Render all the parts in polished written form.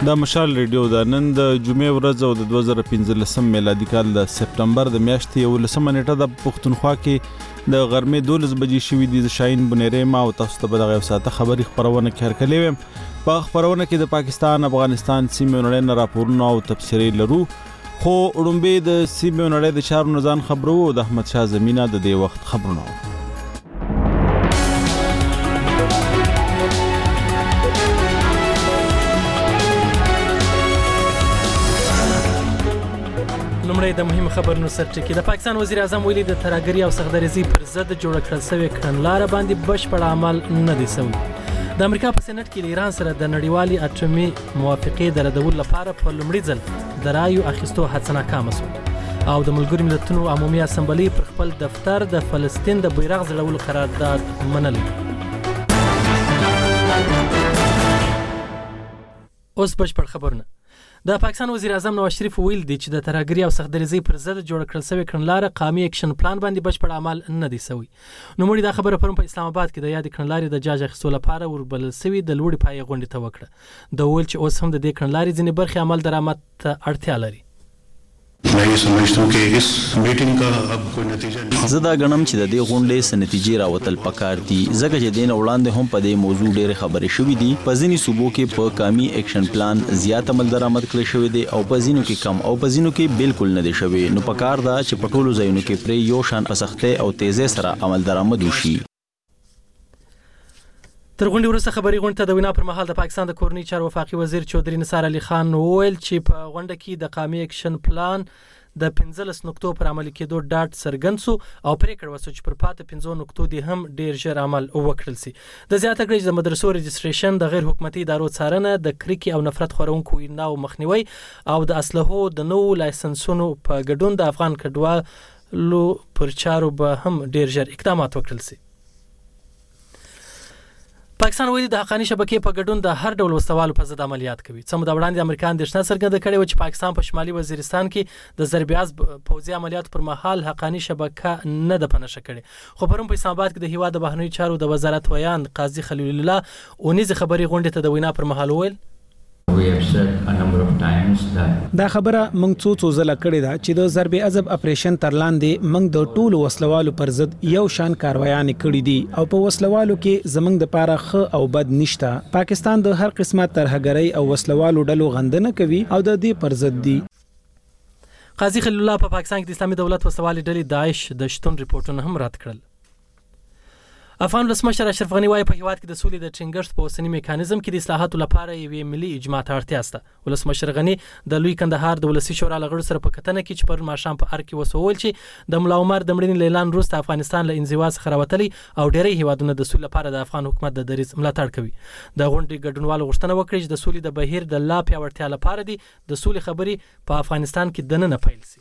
دا مشال ریډیو دا نن د جمعې ورځ او د 2015 میلادي کال د سپتمبر د میاشتې 11 نیټه د پښتونخوا کې د غرمې 12 بجې شوې دي. شاهین بنيري ما او تاسو ته به د ساعته خبري خبرونه کړکلې وم. په خبرونه کې د پاکستان افغانستان سیمې نړۍ نه راپورونه او تفسیري لرو، خو وړاندې د سیمې نړۍ د چارو نزان خبرو د احمد شاه زمینه د دې وخت خبرونه. لومړی د مهم خبرونو سرټکی. د پاکستان وزیر اعظم ویلي د ترهګرۍ او سخدرزي پر ضد جوړ کړل شوی کړنلاره باندې بشپړ عمل نه دی شوی. د امریکا په سېنات کې ایران سره د نړیوالي اټومي موافقې د ردولو لپاره په لومړي ځل د رایو اخیستو هڅه ناکامه شوه او د ملګرو ملتونو عمومي اسمبلی پر خپل دفتر د فلسطین د بیرغ ځړولو قرارداد منلی. اوس بشپړ خبرونه. د پاکستان وزیر اعظم نواز شریف ویل دی چې د ترهګرۍ او سخدرزي پر ضد جوړ کړل شوی کړنلاره قومي اکشن پلان باندې بشپړ عمل نه دی شوی. نو موږ دا خبره پرون په اسلام آباد کې د یاد کړنلارې د جاج اخیستو لپاره وربلل شوی د لوړې پایې غونډې ته وکړه. د ویل چې اوس هم د دې کړنلارې ځینې برخې عمل درآمد ته اړتیا لري. زه دا غنم چې د دې غونډې سره نتیجې راوتل پکار دي، ځکه چې دین وړاندې هم په دې موضوع ډېرې خبرې شوې دي. په ځینې صوبو کې په قومي اکشن پلان زیات عمل درآمد کړی شوی دی او په ځینو کې کم او په ځینو کې بالکل نه دی شوی. نو پکار دا چې په ټولو ځایونو کې پرې یو شان په سختۍ او تیزی سره عمل درآمد وشي. تر غونډې وروسته خبري غونډه ته د وینا پر مهال د پاکستان د کورنۍ چارو وفاقي وزیر چودري نثار علي خان وویل چې په غونډه کې د قومي اکشن پلان د 15 نقطو پر عملي کېدو ډاټ څرګند سو او پریکړه وسو چې پر پاته 15 نقطو دي هم ډیر ژر عمل وکړل سي. د زیاته کړي د مدرسو رجستریشن، د غیر حکومتي ادارو څارنه، د کریکي او نفرت خورونکو ویناو مخنیوي او د اسلحو د نو لایسنسونو په ګډون د افغان کډوالو پر چارو به هم ډیر ژر اقدامات وکړل سي. پاکستان ویلي د حقاني شبکې په ګډون د هر ډول وسوالو په ضد عملیات کوي. څه موده وړاندې امریکا اندېښنه څرګنده کړې و چې پاکستان په شمالي وزیرستان کې د ضربیاز پوځي عملیاتو پر مهال حقاني شبکه نه ده پنهشه کړې. خو پرون په اسلام آباد کې د هیواد د بهرنیو چارو د وزارت ویان قاضي خلیل الله اونیزه خبري غونډې ته د وینا پر مهال ویل دا خبره موږ څو ځله کړې ده چې د ضرب عذب اپریشن تر لاندې موږ د ټولو وسلوالو پر ضد یو شان کاروایانې کړې دي او په وسلوالو کې زموږ د پاره ښه او بد نشته. پاکستان د هر قسمه ترهګرۍ او وسلوالو ډلو غندنه کوي او د دې پر ضد دي. قاضي خلیل الله په پاکستان کې د اسلامي دولت وسوالي ډلې داعش د شتون ریپورتونه هم رد کړل. افغان ولسمشر اشرف غنی وايي په هیواد کې د سولې د ټینګښت په اوسنی میکانیزم کې د اصلاحاتو لپاره یوې ملي اجماع ته اړتیا شته. ولسمشر غنی د لوی کندهار د ولسی شورا لغړو سره په کتنه کې چې پر ماښام په ار کې وسوول چې د ملا عمر د مړینې اعلان وروسته افغانستان له انزوا څخه راوتلی او ډېری هیوادونه د سولې لپاره د افغان حکومت د دریځ ملاتړ کوي. د غونډې ګډونوالو غوښتنه وکړه چې د سولې د بهیر د لا پیاوړتیا لپاره د سولې خبرې په افغانستان کې دننه پیل شي.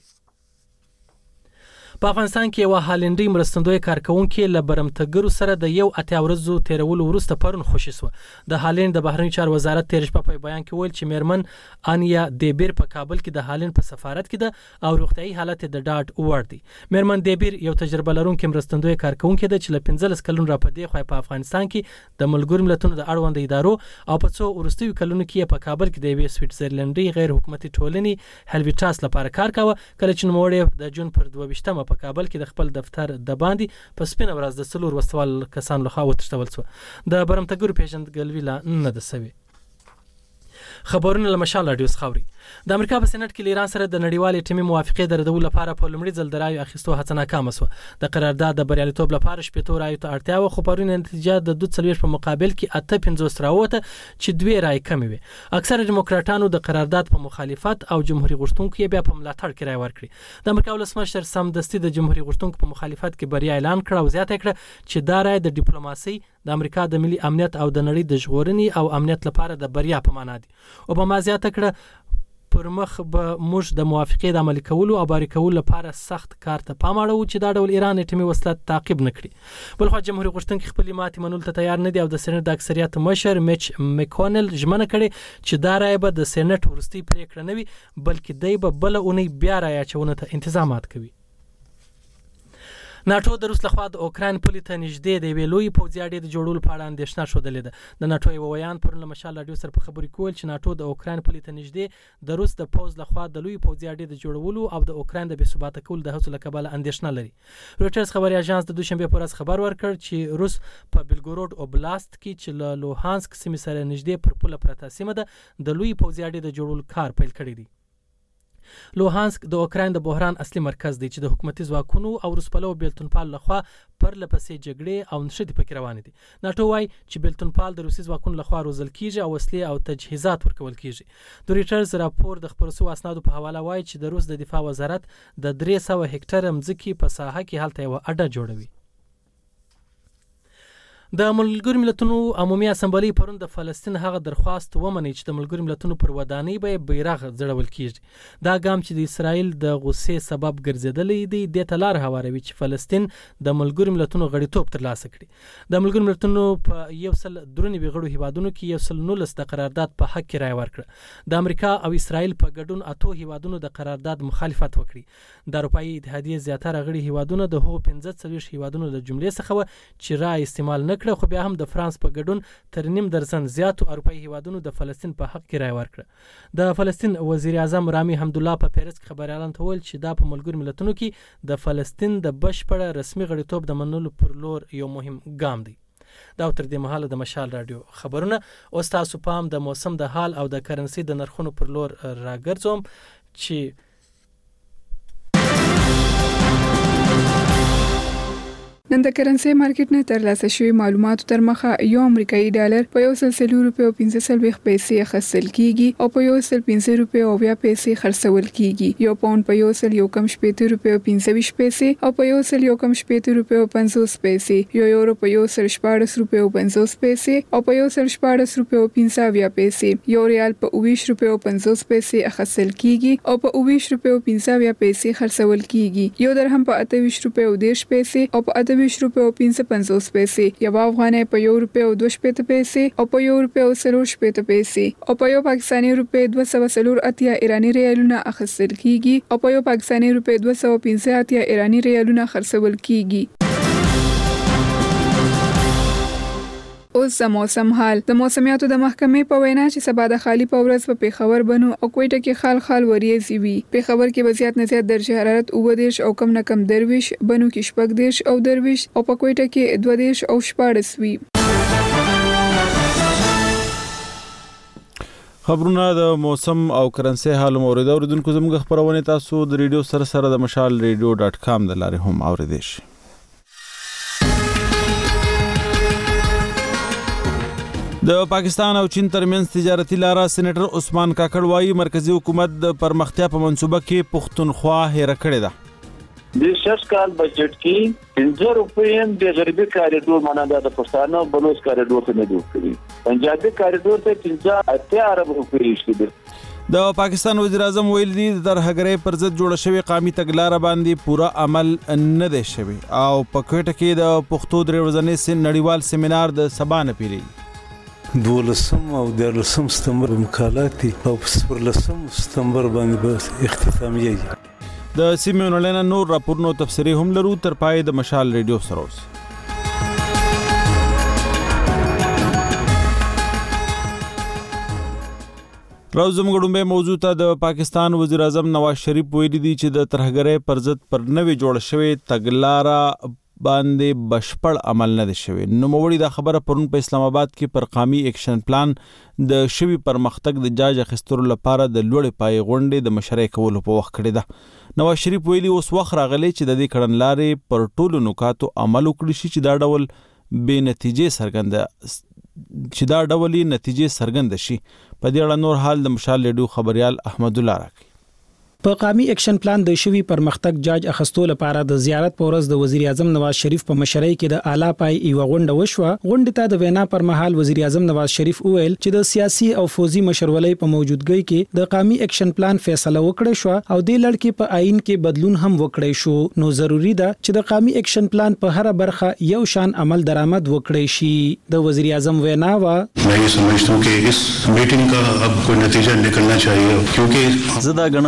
په افغانستان کې یو هالندي مرستندوی کارکونکو له برمتګرو سره د یو اتیا ورځو تیرولو وروسته پرون خوشی سو. د هالند د بهرنیو چارو وزارت تیر شپه په بیان کې ویل چې میرمن انیا دیبیر په کابل کې د هالند په سفارت کې ده او روغتیايي حالت د ډاډ وړ دی. میرمن دیبیر یو تجربه لرونکې مرستندوی کارکونکو ده چې له 15 کلونو را پدې خو په افغانستان کې د ملګرو ملتونو د اړوند ادارو او په څو ورستیو کلونو کې په کابل کې د یوې سویټزرلندي غیر حکومتي ټولنې هلویټاس لپاره کار کاوه. کله چې نوموړی د جون پر 22 په کابل کې د خپل دفتر د باندې په سپینه ورځ د څلور وسوال کسان لخوا وتښتول شو. د برمتګرو پیژندګلوي لا نه ده سوي. خبرونه له مشال رادیو خاوري. د امریکا په سېنات کې ایران سره د نړیوالې اټومي موافقې د ردولو لپاره په لومړي ځل د رایو اخیستو هڅه ناکامه شوه. د قرارداد د بریالیتوب لپاره شپږ رایو ته اړتیا و، خو پرون نتیجه د 240 په مقابل کې 850 راوته چې 2 رای کمې وي. اکثره دیموکراتانو د قرارداد په مخالفت او جمهوریت غوښتونکو یې بیا په ملاتړ کې رای ورکړي. د امریکا ولسمشر سمدستي د جمهوریت غوښتونکو په مخالفت کې بریا اعلان کړ او زیاته کړه چې دا رای د ډیپلوماسي، د امریکا د ملي امنیت او د نړۍ د ژغورنې او امنیت لپاره د بریا په معنا دي. اوباما زیاته کړه پر مخ به موږ د موافقې د عملي کولو او باری کولو لپاره سخت کار ته پام اړوو چې دا ډول ایران اټومي وسله تعقیب نکړي. بلخو جمهوریت غوښتونکي خپل ماتې منلو ته تیار نه دي او د سېنات د اکثریت مشر میچ میکونل ژمنه کړې چې دا رای به د سېنات وروستي پریکړه نه وي، بلکې دی به بل اونۍ بیا رای اچونه ته انتظامات کوي. ناتو د روس لخوا د اوکراین پولې ته نږدې د یوې لویې پوځي اډې د جوړولو په اړه اندېښنه ښودلې ده. د ناتو یو ویان پرون له مشال راډیو سره په خبرو کې ویل چې ناتو د اوکراین پولې ته نږدې د روس د پوځ لخوا د لویې پوځي اډې د جوړولو او د اوکراین د بې ثباته کولو د هڅو له کبله اندېښنه لري. رویټرز خبري اژانس د دوشنبه په ورځ خبر ورکړ چې روس په بلګورود اوبلاست کې چې له لوهانسک سیمې سره نږدې پر پوله پرته سیمه ده د لویې پوځي اډې د جوړولو کار پیل کړی دی. لوهانسک د اوکراین د بحران اصلي مرکز دی چې د حکومتي ځواکونو او روسپلو بیلتونپال لخوا پرله پسې جګړې او نښتې پکې روانې دي. ناتو وایي چې بیلتونپال د روسي ځواکونو لخوا روزل کیږي او وسلې او تجهیزات ورکول کیږي. د رویټرز راپور د خپرو شویو اسنادو په حواله وایي چې د روس د دفاع وزارت د 300 هکټاره مځکې په ساحه کې هلته یوه اډه جوړوي. د ملګرو ملتونو عمومي اسمبلی پرون د فلسطین هغه درخواست ومني چې د ملګرو ملتونو پر ودانۍ به بیرغ ځړول کیږي. دا ګام چې د اسرائیل د غوسې سبب ګرځیدلی دی د تلار هواروي چې فلسطین د ملګرو ملتونو غړیتوب ترلاسه کړي. د ملګرو ملتونو په 193 غړو هیوادونو کې 119 د قرارداد په حق کې رائے ورکړه. د امریکا او اسرائیل په ګډون 8 هیوادونو د قرارداد مخالفت وکړي. د اروپאי اتحادیه زیاتره غړي هیوادونو د هغو 15 هیوادونو د جملې څخه چې رائے استعمال نکړه، خو بیا هم د فرانس په ګډون تر نیم درجن زیاتو اروپאי هیوادونو د فلسطین په حق کې رائے ورکړه. د فلسطین وزیر اعظم رامي حمدالله په پیرس کې خبريالان ته ویل چې دا په ملګرو ملتونو کې د فلسطین د بشپړ رسمي غړیتوب د منلو پر لور یو مهم ګام دی. دا تر دې مهاله د مشال راډیو خبرونه. اوس تاسو پام د موسم د حال او د کرنسي د نرخونو پر لور راګرځوم چې نن د کرنسي مارکیټ نه ترلاسه شوی معلوماتو تر مخه یو امریکایي ډالر په 140 روپیو 15 پیسې اخیستل کیږي او په 115 روپیو 20 پیسې خرڅول کیږي. یو پاوند په 115 روپیو 15 پیسې او په 115 روپیو 50 پیسې، یو یورو په 114 روپیو 50 پیسې او په 114 روپیو 50 پیسې، یو ریال په 20 روپیو 50 پیسې اخیستل کیږي او په 20 روپیو 50 پیسې خرڅول کیږي. یو درهم په 28 روپیو 10 پیسې او په 20 روپیو 55 پیسې، یو افغانۍ په 1 روپیو 2 پیسې او په 1 روپیو 3 پیسې او په یو پاکستاني روپیه 280 ایرانی ریالونه اخیستل کیږي او په یو پاکستاني روپیه 250 ایرانی ریالونه خرڅول کیږي. اوس د موسم حال. د موسمیاتو د محکمې په وینا چې سبا د خالی په ورځ په پیښور بنو او کوټه کې خال وریځي وي. پیښور کې به زیات نه زیات درجه حرارت 19 او کم نه کم 23، بنو کې 14 او 23 او په کوټه کې 22 او 14 وي. خبرونه د موسم او کرنسي حال اوریدونکو زموږ خبرونه تاسو د ریډیو سره د مشال radio.com د لارې هم اوریدئ شئ. د پاکستان او چین ترمنځ تجارتي لاره سېنیټر عثمان کاکړ وايي مرکزی حکومت د پرمختیا په منصوبه کې پښتونخوا هېره کړې ده. د شش کال بجټ کې 15 روپیم د غربي کاریډور ماننده د پښتانه بلوچ کاریډور ته نه جوړ کړی. پنجابي کاریډور ته 15 ارب روپۍ شته. د پاکستان وزیر اعظم ویل دي د ترهګرۍ پر ضد جوړ شوی قومي تګلارې باندې پورا عمل نه دی شوی او په کوټه کې د پښتو درې ورځنی نړیوال سیمینار د سبا نه پیری 12 او 13 ستمبر مقالاتي او 14 ستمبر باندې اختتامیه. د سیمې ونلنه نور راپورونو تفسیری هم لرو تر پای د مشال ریډیو سره اوس. راوزم غړومبه موضوع ته د پاکستان وزیر اعظم نواز شریف ویلي دي چې د ترهګرۍ پر ضد پر نوې جوړ شوی تګلارې باندې بشپړ عمل نه دی شوی. نو موړي دا خبره پرون په اسلام آباد کې پر قومي اکشن پلان د شوی پرمختګ د جاج اخیستلو لپاره د لوړې پای غونډې د مشرۍ کولو په وخت کړی ده. نواز شریف ویلي اوس وخت راغلی چې د دې کړنلارې پر ټولو نکاتو عمل وکړي شي چې دا ډول بې نتیجې څرګند شي. په دې اړه نور حال د مشال ریډیو خبريال احمد الله راکړي. په قومي اکشن پلان د شوی پرمختګ جاج اخستو لپاره د زیارت په ورځ د وزیر اعظم نواز شریف په مشرۍ کې د اعلی پای یو غونډه وشوه. غونډه ته د وینا پر مهال وزیر اعظم نواز شریف وویل چې د سیاسي او فوزي مشرولۍ په موجودګۍ کې د قومي اکشن پلان فیصله وکړه شو او د لړ کې په آئین کې بدلون هم وکړی شو. نو ضروری ده چې د قومي اکشن پلان په هر برخه یو شان عمل درآمد وکړي شي. د وزیر اعظم وینا وا मैं समझता हूं कि इस मीटिंग का अब कोई नतीजा निकलना चाहिए क्योंकि زدا غنم چې د دې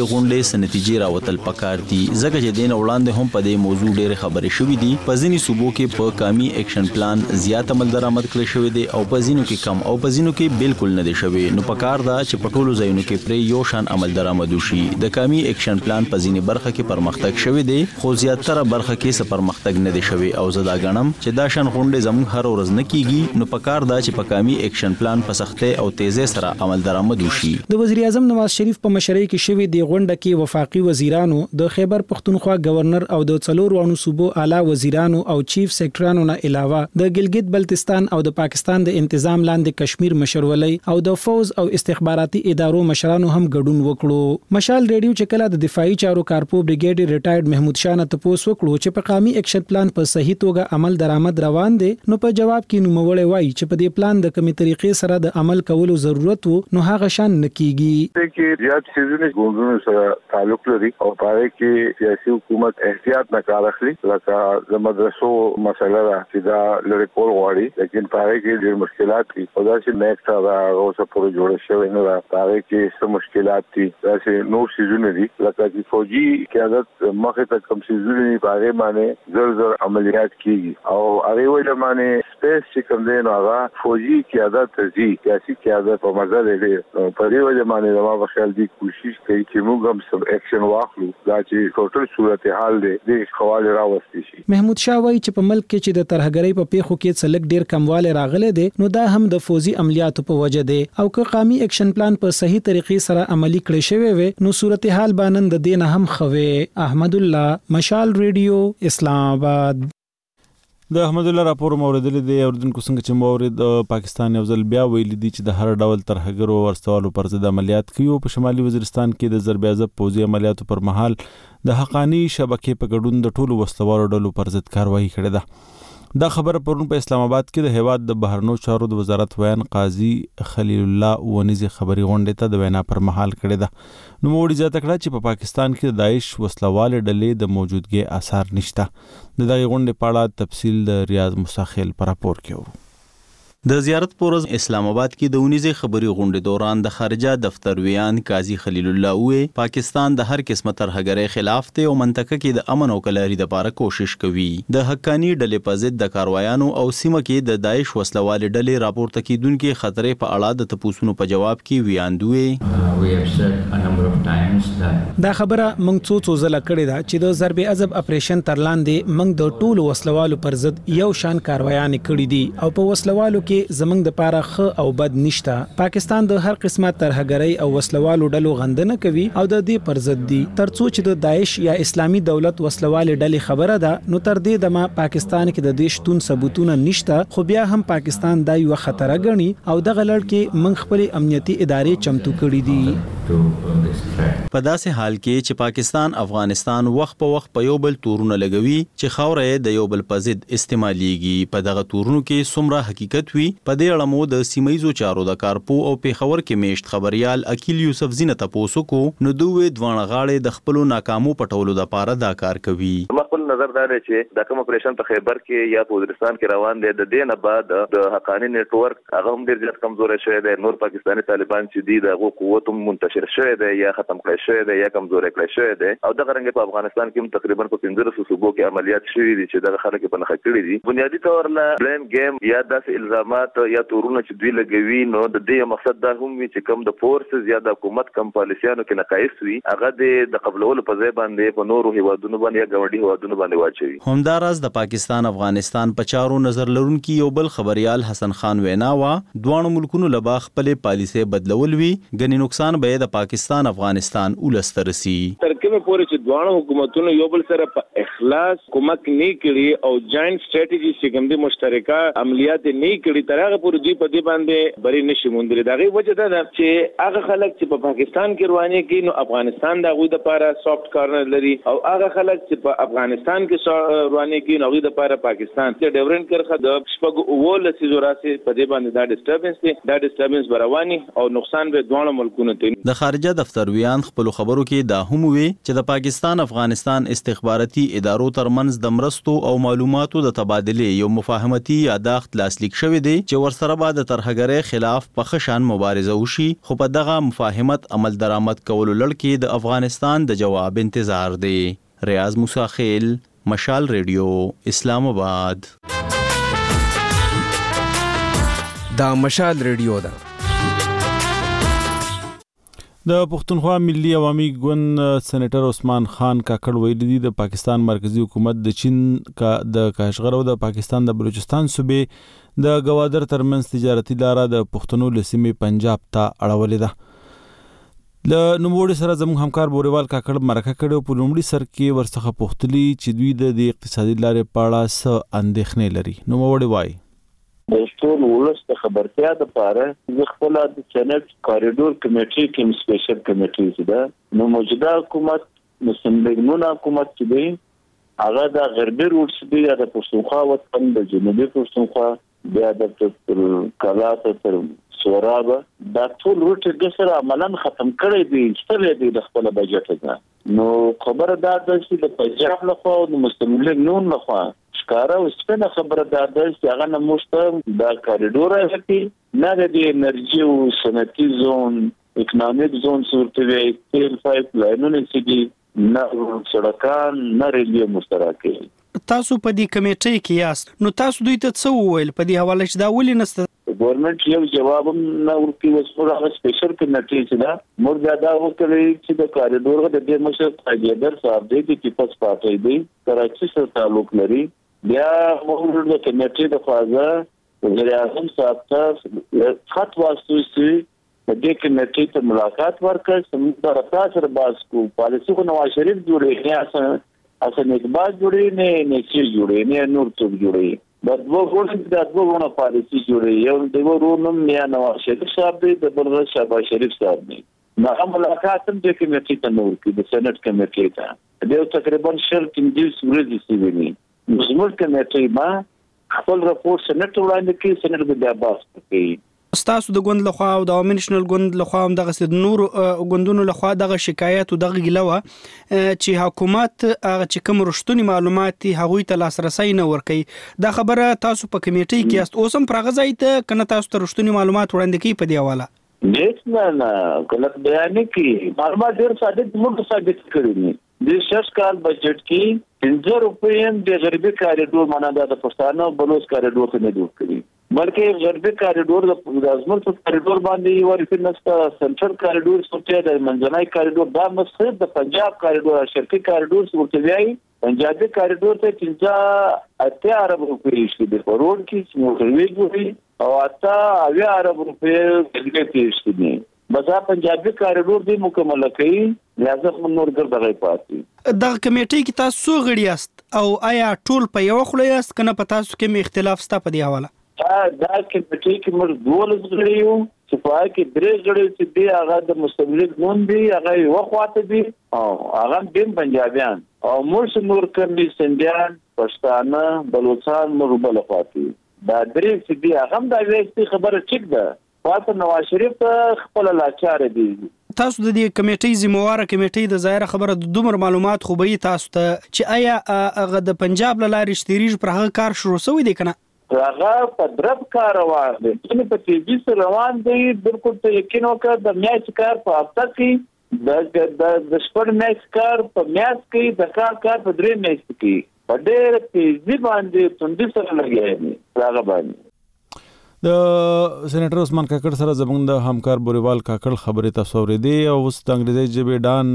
دې غونډې نتیجې راوتل پکار دي ځکه چې دین وړاندې هم په دې موضوع ډېرې خبرې شوې دي په ځینې صوبو کې په کامي اکشن پلان زیات عمل درآمد کړی شوی دی او په ځینو کې کم او په ځینو کې بالکل نه دی شوی نو پکار دا چې په ټولو ځایونو کې پرې یو شان عمل درآمد وشي د کامي اکشن پلان په ځینې برخه کې پرمختګ شوی دی خو زیاتره برخه کې څه پرمختګ نه دی شوی او زه دا ګڼم چې دا شان غونډې زموږ هر ورځ نه کیږي نو پکار دا چې په کامي اکشن پلان په سختۍ او تیزی سره عمل درآمد وشي د وزیر اعظم نواز شریف په مشرۍ کې شوې د غونډه کې وفاقي وزیرانو د خیبر پختونخوا گورنر او د څلور وانو صوبو اعلی وزیرانو او چیف سیکریټرانو نه علاوه د ګلګت بلتستان او د پاکستان د انتظام لاندې کشمیر مشرولۍ او د فوز او استخباراتي ادارو مشرانو هم ګډون وکړو مشال ریډیو چې کله د دفاعي چارو کارپو بریګیډ ریټایرډ محمود شاه نه تپوس وکړو چې په قومي اکشن پلان په صحیح توګه عمل درآمد روان دي نو په جواب کې نوموړی وایي چې په دې پلان د کومې طریقې سره د عمل کولو ضرورت وو نو هغه شان نکېږي چې زیات سیزني ګوندونو سره تعلق لري او پاره کې سیاسي حکومت احتیاط نه کار اخلي لکه د مدرسو مسله ده چې دا لري کول غواړي لیکن پاره کې ډېر مشکلات دي او دا چې نیکسا دا اوسه پورې جوړ شوی نه دا پاره کې څه مشکلات دي دا چې نور سیزونه دي لکه چې فوجي قیادت مخه ته کم سیزونه پاره باندې زر عملیات کیږي او هغه ویل باندې سپیس چې کوم دی نو هغه فوجي قیادت زی سیاسي قیادت په مزه دی په دې وجه باندې زما په خیال دی کوشش کوي چې موږ هم سم اکشن واخلو دا چې ټوټل صورتحال دی د خواله راوستي شي محمود شاه وایي چې په ملک کې چې د ترهګرۍ په پیښو کې څلک ډیر کمواله راغله دي نو دا هم د فوزي عملیاتو په وجه دی او که قومي اکشن پلان په صحیح طریقې سره عملی کړی شوی وي نو صورتحال باندې د دین هم خوي احمد الله مشال ریډیو اسلام آباد د احمد الله راپور موردل دی اردوونکو څنګه چې مورد پاکستان یو ځل بیا ویل دي چې د هر ډول ترهګرو ورستوالو پر ضد عملیات کوي په شمالي وزیرستان کې د ضرب عضب پوځي عملیاتو پر مهال د حقانی شبکې په ګډون د ټولو وسلوالو ډلو پر ضد کاروایی کړې ده دا خبره پرون په اسلام آباد کې د هیواد د بهرنو چارو د وزارت ویان قاضي خلیل الله ونیزي خبري غونډه ته د وینا پر مهال کړې ده نو موړي زیاته کړه چې په پاکستان کې د داعش وسلواله ډلې د موجودګي آثار نشته د دغه غونډې په اړه تفصیل د ریاض مستخیل پر راپور کې د زیارت پورز اسلام آباد کې د ونیزه خبري غونډې دوران د خارجه دفتر ویان قاضي خلیل الله وې پاکستان د هر قسمه ترهګرۍ خلاف ته او منطقه کې د امن او کلاري لپاره کوشش کوي د حقانی ډلې په ضد د کاروایانو او سیمه کې د داعش وسلواله ډلې راپورته کیدونکو خطرې په اړه د تپوسونو په جواب کې ویاندوي دا خبره موږ څو ځله کړې ده چې د ضرب عضب اپریشن تر لاندې موږ د ټولو وسلوالو پر ضد یو شان کاروایان کړې دي او په وسلوالو کې زمنګ د پاره خ او بد نشته پاکستان د هر قسمه ترهګرۍ او وسلوالو ډلو غندنه کوي او د دې پر ضد دي ترڅو چې د داعش یا اسلامي دولت وسلوالې ډلې خبره ده نو تر دې دمه پاکستان کې د دې شتون ثبوتونه نشته خو بیا هم پاکستان دا یو خطر غني او دغه لړ کې من خپل امنیتي ادارې چمتو کړې دي په داسې حال کې چې پاکستان افغانستان وخت په وخت په یو بل تورونه لګوي چې خاورې د یو بل په ضد استعماليږي په دغه تورونو کې څومره حقیقت وي په دې اړه مو د سیمایزو چارو د کارپو او پیښور کې میشت خبريال اکیل یوسف زینت تاسو کو نو دوی دوه غاړې د خپل ناکامو پټولو د پاره دا کار کوي خپل نظر دا دی چې د کوم اپریشن په خیبر کې یا په وزیرستان کې روان دي د دې نه بعد د حقانی نت ورک هغه هم ډیر زیات کمزور شوی دی نور پاکستاني طالبان چې دي دغه قوت منتشر شوی دی یا ختم کړی شوی دی یا کمزور کړی شوی دی او دغه رنګ په افغانستان کې هم تقریبا په 15 صوبو کې عملیات شوي دي چې دغه خلک په نخښه کړی دي بنیادی تور نه بلیم گیم یا داسې الزامات یا تورونه چې دوی لګوي نو د دې مقصد دا هم وي چې کم د فورسز یا د حکومت کم پالیسیانو کې نقایص وي هغه د قبلولو په ځای باندې په نورو هیوادونو باندې یا ګاونډي هیوادونو باندې واچوي همداراز د پاکستان افغانستان په چارو نظر لرونکي یو بل خبريال حسن خان ویناوا دوه ملکونو لبا خپل پالیسي بدلول وی غني نقصان به د پاکستان افغانستان ولسترسي ترکیب پورې چې دوه حکومتونو یو بل سره په اخلاص کومک نه کړي او جاینټ سټریټجی چې کوم دي مشترکه عملیات نه کړي ترغه پورې دوی په دې باندې بری نشي موندل دا غي وجه ده چې هغه خلک چې په پاکستان کې رواني کې نو افغانستان د غوي د لپاره سافت کارنر لري او هغه خلک چې په افغانستان کې رواني کې نو غوي د لپاره پاکستان ته ډیورنت کرخه د شپږ اول سيزوراسي په دې باندې دا ډیسټربنس دي دا ډیسټربنس برواني او نقصان به دوه ملکونو ته د خارجه دفتر ویان خپل خبرو کې دا هم وی چې د پاکستان افغانستان استخباراتي ادارو ترمنځ د مرستو او معلوماتو د تبادله یو مفاهمتي یاداښت لاسلیک شوی شوې دي چې ورسره به د ترهګرۍ خلاف په ښه شان مبارزه وشي، خو په دغه مفاهمت عمل درآمد کولو لړ کې د افغانستان د جواب انتظار دی. ریاض موسی خیل، مشال ریډیو، اسلام آباد. دا مشال ریډیو ده. د پښتونخوا ملي عوامي ګوند سېنیټر عثمان خان کاکړ ویلي دي د پاکستان مرکزی حکومت د چین د کاشغر او د پاکستان د بلوچستان صوبې د گوادر ترمنځ تجارتي لاره د پښتنو له سیمې پنجاب ته اړولې ده. له نوموړي سره زموږ همکار بوریوال کاکړ مرکه کړې او په لومړي سر کې ورڅخه پوښتلي چې دوی د اقتصادي لارې په اړه څه اندېښنې لري. نوموړي وایي د ټول ولس د خبرتیا لپاره د خپل د سېنات کاریډور کمیټې کې سپیشل کمیټې ده نو موجوده حکومت مسلمانانو حکومت چې دی هغه د غربي روټ دی د پښتونخوا وطن د جنوبي پښتونخوا بیا د کلات تر سورابه دا ټول روټ د سره عملاً ختم کړی دی ستړي دی د خپل بجټ نه. نو خبره دا ده چې د پنجاب لخوا او د مسلمانانو لخوا ښکارا او سپینه خبره دا ده چې هغه نه موږ دا کاریډور راځي نه د انرژي او صنعتي زون اکونومیک زون صورت وی تیل پایپ لاینونه چې دي نه سړکان نه ریلوی مشترکه. تاسو په دې کمیټې کې یاست نو تاسو دوی ته څه وویل په دې حواله چې دا ولې نسته؟ ګورنمنت یو جواب نه ورکړي وسپور هغه سپیشل کمیټې چې دا موږ دا وکړي چې د کاریډور د دې مشر قاضیدر صاحب دی چې پس پاتې دی کراچي سره تعلق لري. بیا موږ د کمیټې د فازه وزیر اعظم صاحب ته خط واستوي د دې کمیټې ته ملاقات ورکړ سمون د راځر باز کو پالیسي کو نواز شریف جوړې نه اساس اقبال جوړې نه نشي جوړې نه نور څوک جوړې د دوه غوڼه پالیسي جوړې یو د ورونم نه نواز شریف صاحب دی د بل شهباز شریف صاحب دی. نو ملاقات هم د کمیټې ته نور کې د سېنات کمیټې ته د تقریبا شل کې ورځې سیویني زموږ کمیټې ما خپل راپور سېنات وړاندې کې سېنات د بیاباس کوي. تاسو د ګوند لخوا او د نېشنل ګوند لخوا هم دغه نور ګوندونو لخوا دغه شکایت او دغه ګیلوه چې حکومت هغه چې کوم رښتونی معلومات هغوی ته لاسرسي نه ورکوي. دا خبره تاسو په کمیټې کې است اوس هم پرغځای ته کنه تاسو ته رښتونی معلومات وړاندې کوي په دی حواله؟ نه غلط بیان کوي معلومات ډیر ثابت موږ ثابت کړی د شش کال بجټ کې 15 روپۍ د غربي کاریډور معنا د پښتانه بلوچ کاریډور ته نه جوړ کړی بلکې غربي کاریډور د ازمر په کاریډور باندې ورته نستا سنټرل کاریډور سوچي د منځنۍ کاریډور دا مسخره د پنجاب کاریډور شرقي کاریډور سوچي وی پنجابي کاریډور ته 15 ارب روپۍ شي د روډ کې موټروي جوړي او اته 80 ارب روپۍ دلته کې شي بزا پنجابي کاریډور دی مکمل کړي لازم نور ګرځي پاتې. د کمیټې کې تاسو غړي است او آیا ټول په یو خله است کنه په تاسو کې اختلاف ستا په دی حواله؟ دا کمیټې کې موږ دولس غړي یو چې په کې درې غړي چې دی هغه د مستملک ګوند دی هغه یو خواته دی او هغه د پنجابیان او موږ نور کندي سندیان پښتانه بلوچستان موږ بل خواته دا درې چې دی هغه د وېستي خبره ټیک ده واته نواز شریف خپل لاچار دی. تاسو د دې کمیټې ذمہواره کمیټې د ظاهر خبره د دومره معلومات خو به تاسو ته چې آیا هغه د پنجاب لارې شتریج پر هغه کار شروع شوی دی کنه؟ هغه په درب کار روان دی چې په تیزی سره روان دی بالکل ته یقین وکړه د میاش کار په هفته کې د شپږ میاش کار په میاش کې د کار په درې میاش کې په ډېر تیزی باندې توندي سره لګیږي هغه باندې. د سېنیټر عثمان کاکړ سره زموږ د همکار بوریوال کاکړ خبرې تاسو اورېدې او اوس د انګریزي ژبې ډان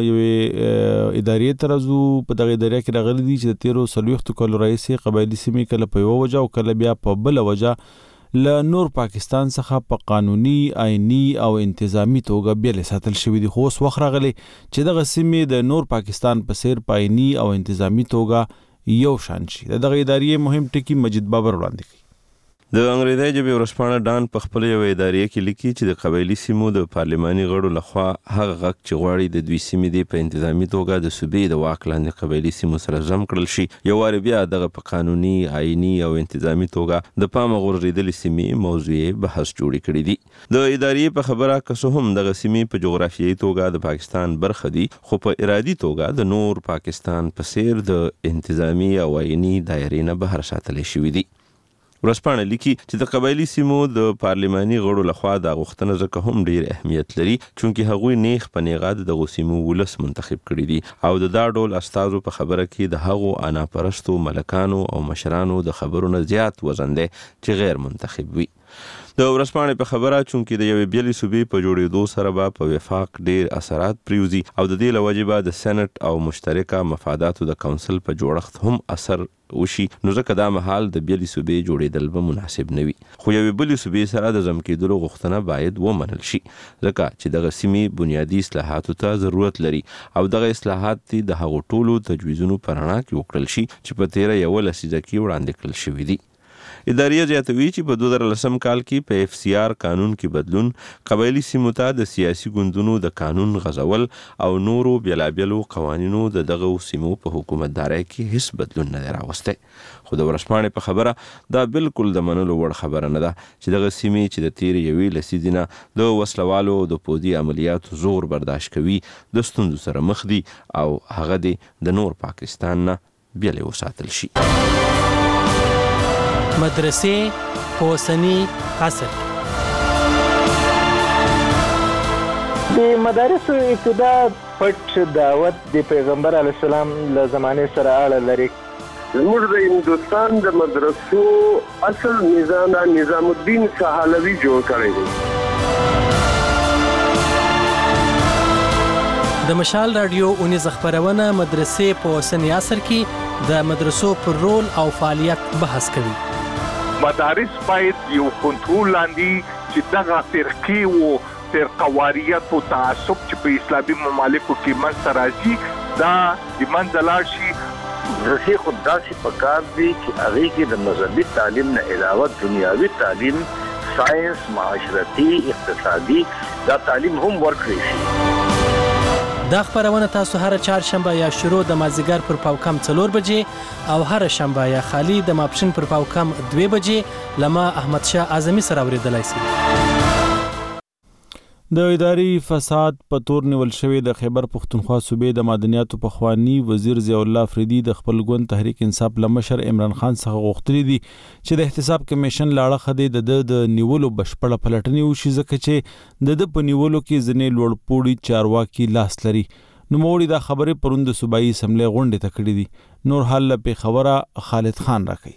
یوې ادارې ته راځو. په دغه ادارې کې راغلي دي چې د 13 کالو راهیسې قبایلي سیمې کله په یوه وجه او کله بیا په بله وجه له نور پاکستان څخه په قانوني آئیني او انتظامی توګه بیلې ساتل شوي دي. خو اوس وخت راغلی چې دغه سیمې د نور پاکستان په څیر په آئیني او انتظامی توګه یو شان شي. دغه ادارې مهم ټکي مجید بابر وړاندې کوي. د انګریزي ژبې ورځپاڼه ډان په خپل یو ادارې کې لیکي چې د قبایلي سیمو د پارلماني غړو لخوا هغه غږ چې غواړي د دوی سیمې دی په انتظامی توګه د صوبې د واک لاندې قبایلي سیمو سره ضم کړل شي. یو وار بیا دغه په قانوني آئیني او انتظامی توګه د پامه غورځېدلې سیمې موضوع بحث جوړې کړې دي. د ادارې په خبره که څه هم دغه سیمې په جغرافیایي توګه د پاکستان برخه دي خو په ارادي توګه د نور پاکستان په څیر د انتظامی او آئیني دایرې نه بهر ساتل شوي دي. ورسپانه لیکي چې د قبایلی سیمو د پارلماني غړو لخوا د غوښتنه ځکه هم ډیر اهمیت لري چونکه هغوی نیغ په نیغه د غوسیمو ولس منتخب کړي دي او د دا ډول استازو په خبره کې د هغو انا پرستو ملکانو او مشرانو د خبرونو زیات وزن دی چې غیر منتخب وي. د ورسپانې په خبره چونکې د یوې بیلې صوبې په جوړېدو سره به په وفاق ډیر اثرات پریوزي او د دې له وجې به د سېنات او مشترکه مفاداتو د کونسل په جوړښت هم اثر وشي نو ځکه دا مهال د بیلې صوبې جوړېدل به مناسب نه وي خو یوې بلې صوبې سره د ضم کېدلو غوښتنه باید ومنل شي ځکه چې دغه سیمې بنیادي اصلاحاتو ته ضرورت لري او دغه اصلاحات د هغو ټولو تجویزونو په رڼا کې وکړل شي چې په تیره 11 لسیزه کې وړاندې کړل شوي دي. اداریه زیاتوي چې په 2010 کال کې په اف سی آر قانون کې بدلون قبایلی سیمو ته د سیاسي ګوندونو د قانون غزول او نورو بیلابیلو قوانینو دغه سیمو په حکومتدارۍ کې هیڅ بدلون نه راوسته خو د ورسپانې په خبره دا بالکل د منلو وړ خبره نه ده چې دغه سیمې چې د تیر یوې لسیزې نه د وسلوالو د پوځي عملیاتو زور برداشت کوي د ستونزو سره مخ دي او هغه د نور پاکستان نه بیلې وساتل شي. مدرسې په اوسني عصر د مدارسو ابتدا پټ دعوت د پیغمبر علیه السلام له زمانې سره اړه لري. زموږ د هندوستان د مدرسو اصل نظام الدین سهالوي جوړ کړی دی. د مشال رادیو اونیز خبرونه مدرسې په اوسني عصر کې د مدرسو پر رول او فعالیت بحث کوي. مدارس باید یو کنټرول لاندې چې دغه فرقې او فرقواریت او تعصب چې په اسلامي ممالکو کې منځته راځي دا د منځه لاړ شي. مدرسې خو داسې پکار دي چې هغې کې د مذهبي تعلیم نه علاوه دنیاوي تعلیم ساینس معاشرتي اقتصادي دا تعلیم هم ورکړی شي. دا خبرونه تاسو هر چهارشنبه یا شروع د مازیګر پر پاوکم 4 بجې او هر شنبه یا خالی د ماپښین پر پاوکم 2 بجې لما احمد شاه اعظمي سره اوریدلای شي. د اداري فساد په تور نیول شوی د خیبر پختونخوا صوبې د معدنیاتو پخوانی وزیر ضیاء الله افریدي د خپل ګوند تحریک انصاف لمشر عمران خان څخه غوښتلی دي چې د احتساب کمیشن لاړه خدي د نیولو بشپړه پلټنې وشي ځکه چې د په نیولو کې ځنې لوړپوړي چارواکي لاس لري. نوموړي دا خبرې پرون د صوبایي اسمبلی غونډې ته کړې دي. نور حال له پیښوره خالد خان راکوي.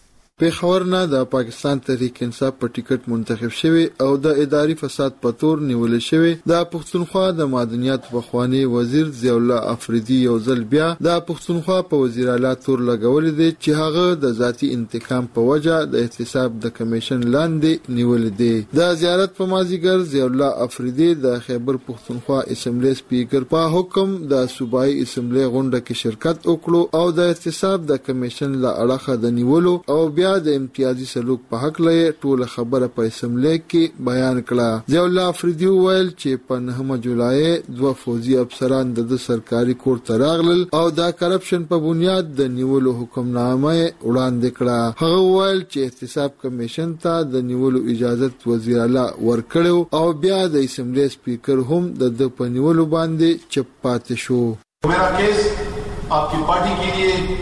پیښور نه د پاکستان تحریک انصاف په ټیکټ منتخب شوی او د اداري فساد په تور نیول شوی د پښتونخوا د معدنیاتو پخوانی وزیر ضیاء الله افریدي یو ځل بیا د پښتونخوا په وزیر اعلی تور لګول دي چې هغه د ذاتی انتقام په وجه د احتساب د کمیشن لاندې نیول دي. د زیارت په مازیګر ضیاء الله افریدي د خیبر پښتونخوا اسمبلی سپیکر په حکم د صوبایي اسمبلی غونډه کې شرکت وکړو او د احتساب د کمیشن له اړخه د نیولو او بیا د امتیازي سلوک په حق لې ټول خبره په اسمبلی کې بیان کړه. ضیاء الله افریدي ویل چې په 9 جولای 2 فوجي افسران د سرکاري کور ته راغلل او د کرپشن په بنیاد د نیولو حکمنامه وړاندې کړه. هغه ویل چې احتساب کمیشن ته د نیولو اجازه وزیر اعلی ورکړو او بیا د اسمبلی سپیکر هم د په نیولو باندې چپ پاتې شو. मेरा केस आपकी पार्टी के लिए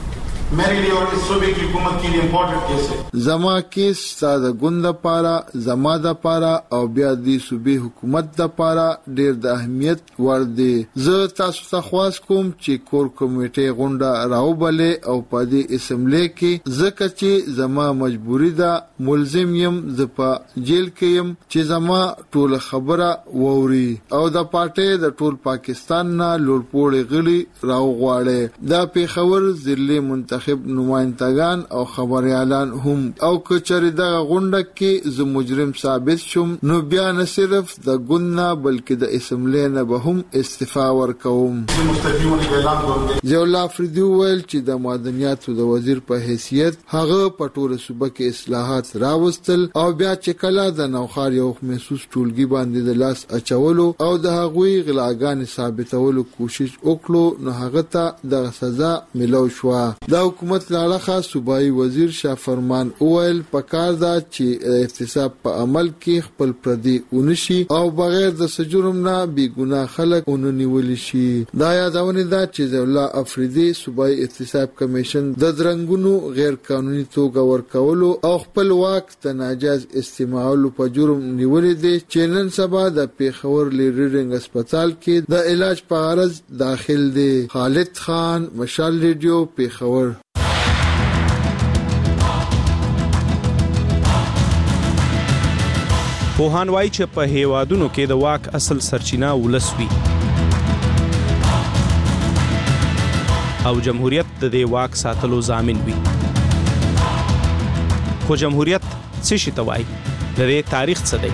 मेरे लिए और इस सूबे की हुकूमत के लिए इम्पोर्टेंट केस है. زما کیس ساده ګوند لپاره زما د لپاره او بیا د صوبې حکومت لپاره ډیر د اهمیت ور دي. زه تاسو ته خواست کوم چې کور کمیټه غونډه راوبلې او په دې اسمبلی کې ځکه چې زما مجبوری ده ملزم يم ز په جیل کې يم چې زما ټول خبره ووري او د پارټي د ټول پاکستان نه لوړپوړي غړي راوغواړي. دا پیښور ضلع منتخب نمائندگان او خبريالان هم او کچری دغه غونډه کې ز مجرم ثابت شوم نو بیا نه صرف د ګوند بلکې د اسمبلی نه به هم استعفا ورکوم. ضیاء الله افریدي ویل چې د معدنیاتو د وزیر په حیثیت هغه په ټوله صوبه کې اصلاحات راوستل او بیا چې کله د نوخار یو محسوس ټولګي باندې د لاس اچولو او د هغوی غلاګان ثابتولو کوشش وکړو نو هغه ته د سزا ملو شو. د حکومت لاړه صوبایي وزیر شاه فرمان اویل پکار دا چې احتساب په عمل کې خپل پردي اونشي او بغیر د سجرم نه بی ګناه خلک اوننیول شي. دا یادونه ده چې ضیاء الله افریدي صوبایي احتساب کمیشن د درنګونو غیر قانوني توګه ورکولو او خپل واک ته ناجایز استعمالولو په جرم نیولې دي چې نن سبا د پیښور لیډرینګ هسپتال کې د علاج په غرض داخل دي. خالد خان، مشال ریډیو، پیښور. پوهان وایي چې په هیوادونو کې د واک اصل سرچینه ولس وي او جمهوریت د دې واک ساتلو ضامن وي. خو جمهوریت څه شي ته وایي؟ د دې تاریخ څه دی؟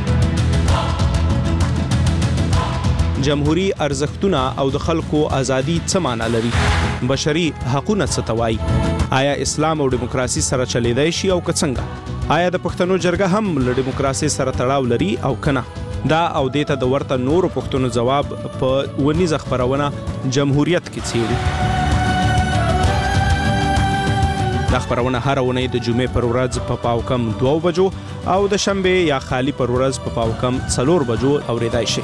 جمهوری ارزښتونه او د خلکو ازادي څه معنی لري؟ بشري حقوقونه څه ته وایي؟ آیا اسلام او دیموکراسي سره چلیدای شي او که څنګه؟ آیا د پښتنو جرګه هم له دیموکراسي سره تړاو لري او کنه؟ دا او دیته د ورته نورو پښتنو جواب په ونیزه خبرونه جمهوریت کې څیړي. دا خبرونه هر اونۍ د جمعې پر ورځ په پاوکم 2 بجو او د شنبه یا خالی پر ورځ په پاوکم 4 بجو اوریدای شي.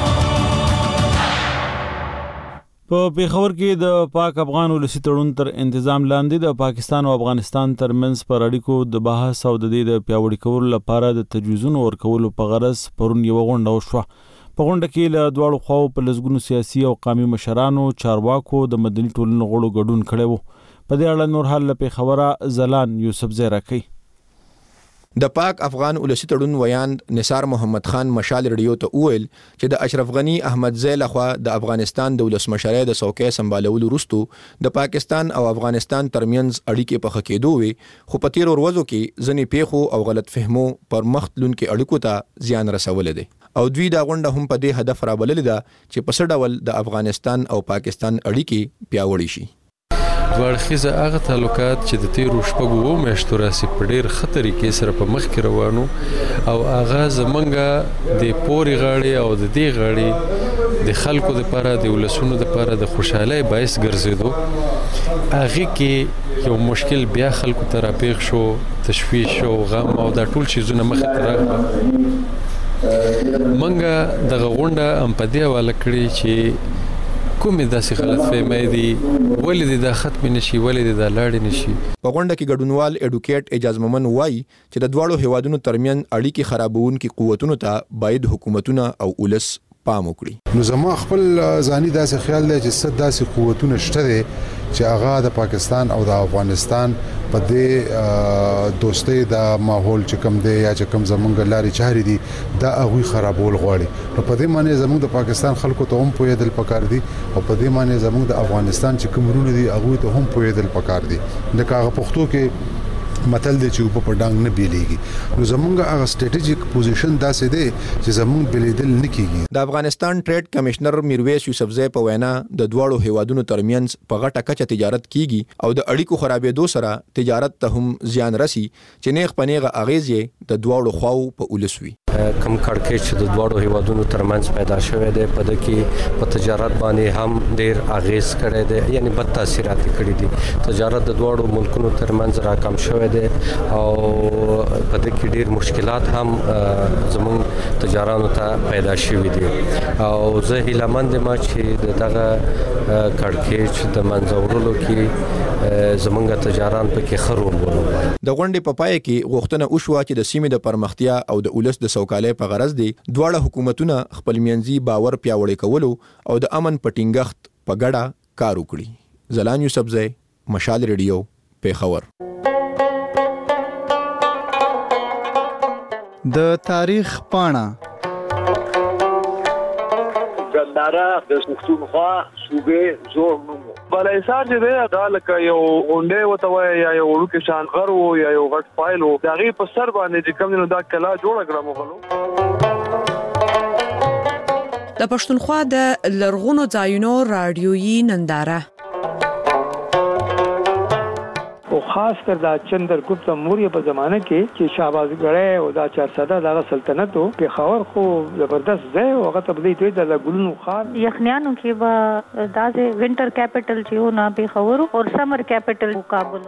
په پیښور کې د پاک افغان ولسی تړون تر انتظام لاندې د پاکستان او افغانستان ترمنځ پر اړیکو د بحث او د دې د پیاوړي کولو لپاره د تجویزونو ورکولو په غرض پرون یو غونډه وشوه. په غونډه کې له دواړو خواو په لسګونو سیاسي او قومي مشرانو، چارواکو، د مدني ټولنو غړو ګډون کړی و. په دې اړه نور حال له پیښوره زلان یوسفزی راکوي. د پاک افغان ولسی تړون ویاند نثار محمد خان مشال ریډیو ته وویل چې د اشرف غنی احمدزی لخوا د افغانستان د ولسمشرۍ د څوکۍ سمبالولو وروسته د پاکستان او افغانستان ترمنځ اړیکې په ښه کېدو وي، خو په تیرو ورځو کې ځینې پیښو او غلط فهمو پر مخ تلونکو اړیکو ته زیان رسولی دی او دوی دا غونډه هم په دې هدف رابللې ده چې په څه ډول د افغانستان او پاکستان اړیکې پیاوړې شي. دوړخیزه هغه تعلقات چې د تیرو شپږو میاشتو راسي په ډېر خطرې کې سره په مخ کې روانو او هغه زمونږه د پوري غاړي او د دې غاړي د خلکو لپاره د ولسونو لپاره د خوشحالۍ باعث ګرځېدو. هغه کې یو مشکل بیا خلکو ته راپېښ شو، تشویش او غم او دا ټول چیزونه مخې ته راغله. منګه دغه غونډه هم په دې حواله کړې چې کومې داسې غلط فهمۍ دي، ولې دا ختم نشي، ولې دا لاړې نشي. په غونډه کې ګډونوال اډوکیټ اعجاز مومن وایي چې د دواړو هیوادونو ترمن اړیکې خرابونکي قوتونو ته باید حکومتونه او ولس پام وکړي. نو زما خپل ځاني داسې خیال دی چې صد داسې قوتونه شته دي چې هغه د پاکستان او د افغانستان په دې دوستۍ د ماحول چې کوم دی یا چې کوم زمونږ لارې چارې دي دا هغه خرابول غواړي. نو په دې معنی زمونږ د پاکستان خلکو ته هم پوهېدل پکار دي او په دې معنی زمونږ د افغانستان چې کوم رونه دي هغه ته هم پوهېدل پکار دي. لکه هغه پښتو کې متل دی چې په ډنګ نه بیلېږي. نو زمونږ هغه سټریټیجیک پوزیشن داسې دی چې زمونږ بلیدل نه کیږي. د افغانستان ټریډ کمشنر میرویس یوسفزی په وینا د دواړو هیوادونو ترمنځ په غټه کچه تجارت کیږي او د اړیکو خرابېدو سره تجارت ته هم زیان رسی چې نیغ پنیغه اغیز یې د دواړو خواو په ولس وي. کم کړکېچ چې د دواړو هیوادونو ترمنځ پیدا شوی دی په دې کې په تجارت باندې هم ډېر اغیز کړی دی، یعنی بد تاثیرات کړي دي. تجارت د دواړو ملکونو ترمنځ راکم شوی دی او په دې کې ډېر مشکلات هم زموږ تجارانو ته پیدا شوي دي او زه هیله مند یم چې دغه کړکېچ د منځه وړلو کې زموږ تجاران پکې ښه رول ولوبوي. د غونډې په پای کې غوښتنه وشوه چې د سیمې د پرمختیا او د ولس د سوکالۍ په غرض دي دواړه حکومتونه خپل منځي باور پیاوړی کولو او د امن په ټینګښت په ګډه کار وکړي. زلان یوسفزی، مشال ریډیو، پیښور. د تاریخ پاڼه ګنداره د پښتونخوا صوبې زوړ نوم بلایسار چې دی دا لکه یو غونډې وته وای یا یو ورکه شان غر وو یا یو غټ فایل وو دا غي په سر باندې چې کوم نو دا کلا جوړ کړم غلو. د پښتونخوا د لرغونو ځایونو رادیويي ننداره او خاص کر دا چندرګپت موریا په زمانه کې چې شهبازګړی او دا 400 دغه سلطنت په خاور خو زبردست ځای او هغه تبدیل دوی د ګلونو خار یخنیانو کې وا داسې وینټر کیپټل چې و نه په خاور او سمر کیپټل کابل.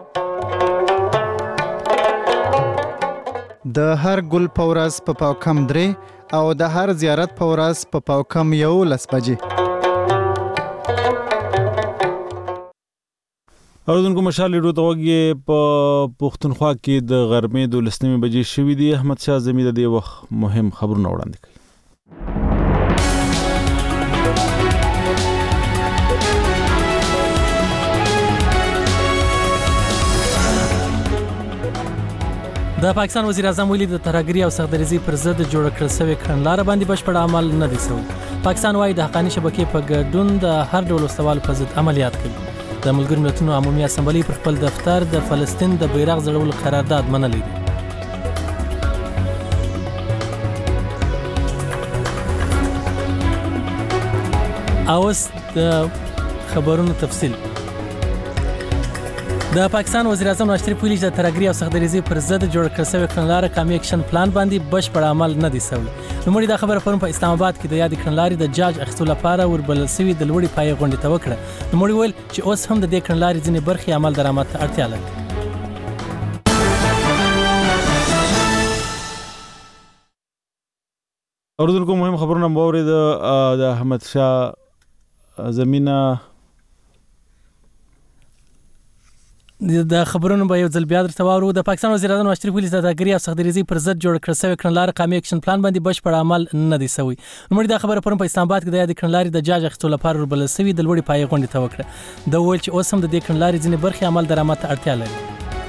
د هر ګل پورس په پاوکم درې او د هر زیارت پورس په پاوکم 11 بجې. اوردونکو مشال ریډیو ته وګورئ په پښتونخوا کې د غرمې 12 بجې شوې دي. احمد شاه زمي د دې وخت مهم خبرونه وړاندې کوي. د پاکستان وزیر اعظم ویلي د ترهګرۍ او سختدریزۍ پر ضد جوړ کړل شوی کړنلاره باندې بشپړ عمل نه دی شوی. پاکستان وايي د حقاني شبکې په ګډون د هر ډول استوالو پر ضد عملیات کوي. د ملګرو ملتونو عمومي اسمبلی پر خپل دفتر د فلسطین د بیرغ ځړولو قرارداد منلی دی. اوس د خبرونو تفصیل. د پاکستان وزیر اعظم نواز شریف ویلي چې د ترهګرۍ او سختدریزۍ پر ضد جوړ کړل شوی کړنلاره قومي اکشن پلان باندې بشپړ عمل نه دی شوی. نوموړي دا خبره پرون په اسلام آباد کې د یاد کړنلارې د جاج اخیستو لپاره وربلل شوی د لوړې پایې غونډې ته وکړه. نوموړي ویل چې اوس هم د دې کړنلارې ځینې برخې عمل درآمد ته اړتیا لري. اوردونکو مهم خبرونه مو د احمد شاه زمينه د خبرونو به یو ځل بیا درته واورو. د پاکستان وزیر اعظم نواز شریف ویلي چې د ترهګرۍ او سختدریزۍ پر ضد جوړ کړل شوی کړنلاره قومي اکشن پلان باندې بشپړ عمل نه دی شوی. نوموړي دا خبره پرون په اسلام آباد کې د یاد کړنلارې د جاج اخیستو لپاره وربلل شوی د لوړې پایې غونډې ته وکړه. د ویل چې اوس هم د دې کړنلارې ځینې برخې عمل درآمد ته اړتیا لري.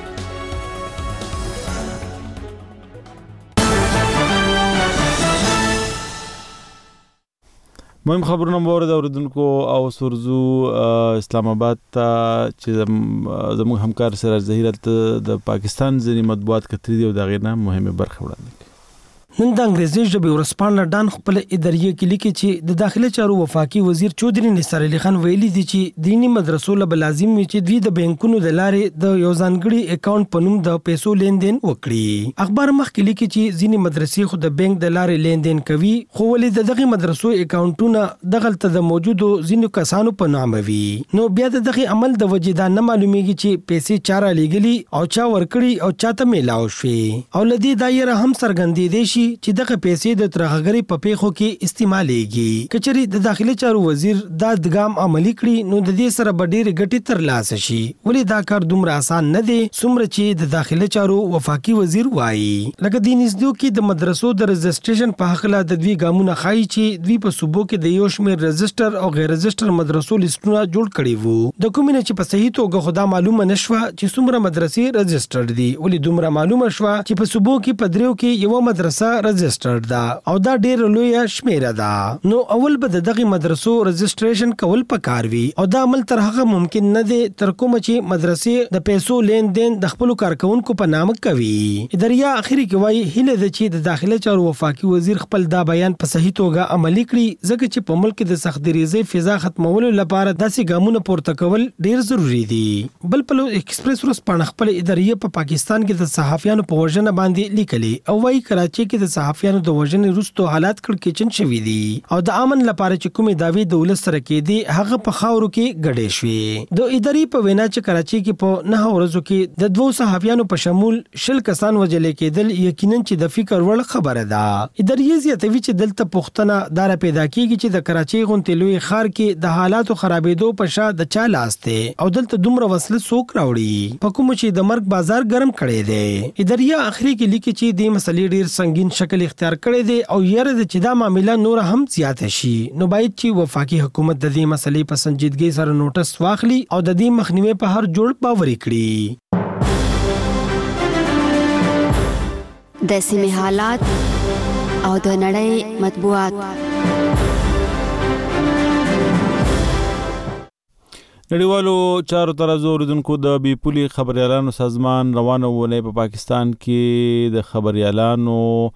مهم خبرونه مو د اوریدونکو او سورزو اسلام آباد ته چې زموږ همکار سراج ظهیر د پاکستان ځینې مطبوعات کتري دي او د غیرنا مهمه برخه وړاندې کوي. نن د انګریزي ژبې ورسپانله ډان خپل ادارې کې لیکي چې د داخلي چارو وفاقي وزیر چودري نثار علي خان ویلي دي چې دینی مدرسو له لازم وي چې دوی د بانکونو د لارې د یو ځانګړي اکاونټ په نوم د پیسو لین وکړي. اخبار مخکې لیکي چې ځینی مدرسې خو د بانک د لارې لین کوي خو ولې دغه مدرسو اکاونټونه دغلته د موجودو ځینو کسانو په نامه وي. نو بیا دغه عمل د وجې دا نه معلومیږي چې پیسې چاره لګلي او چا ورکړي او چاته میلاو شي او لدی دایره هم سرګندې دي شي چې دغه پیسې د ترهګرۍ په پیښو کې استعمالېږي. کچري د داخلي چارو وزیر دا دګام عملی کړي نو د دې سره ډېرې ګټې ترلاسه شي. ولې دا کار دومره آسان نه دی څومره چې د داخلي چارو وفاقي وزیر وایي. لکه د نږدې کې د مدرسو د رجسټریشن په حق لا د دوی ګامونه خایي چې دوی په صوبو کې د یو شمېر رجسټر او غیر رجسټر مدرسو لیستونه جوړ کړي وو. د کومې چې په صحیح توګه خدا معلومه نشوه چې څومره مدرسې رجسټر دي. ولې دومره معلومه شوه چې په صوبو کې په دریو کې یو مدرسه رجسټر دا او دا ډېر لوی شمیره ده. نو اول به دغه مدرسو رجسټریشن کول پکار وي او دا عمل تر هغه ممکن نه دی تر کوم چې مدرسې د پیسو لین دین د خپل کارکونکو په نامه کوي. اداریا اخیری کې وایي هله د چې د داخله چارو وفاقي وزیر خپل دا بیان په صحیح توګه عملی کړي ځکه چې په ملک د سختدریزۍ فضا ختمولو لپاره داسې ګامونه پورته کول ډېر ضروری دي. بل په ایکسپریس ورځپاڼه خپل ادارې په پاکستان کې د صحافیانو په وژنه باندې لیکلي او وايي کراچي کې د صحافیانو د وژنې وروسته حالات کړکېچن شوي دي او د امن لپاره چې کومې دعوی د ولس سره کېدي هغه په خاورو کې ګډې شوې. د ادارې په وینا چې کراچي کې په 9 ورځو کې د 2 صحافیانو په شمول 10 کسان وژل کېدل یقینا چې د فکر وړ خبره ده. ادارې زیاتوي چې دلته پښتنه دار پیدا کیږي چې د کراچي غونډې لوی ښار کې د حالاتو خرابېدو په شا د چا لاس دی او دلته دومره وسله څوک راوړي په کوم چې د مرګ بازار ګرم کړي دی. ادارې اخري کې لیکي چې د مسلې ډیر سنگین شکل اختیار کړي دی او یاره د چې دا معاملې نور هم زیاته شي. نو باید چې وفاقي حکومت د دې مسلې په سنجیدګۍ سره نوټس واخلي او د دې مخنیوي په هر جوړ باور کړي. د سیمې حالات او د نړۍ مطبوعات. نړیوالو چارو ترازو اوریدونکو د بیپولي خبريالانو سازمان روانه ونې په پاکستان کې د خبريالانو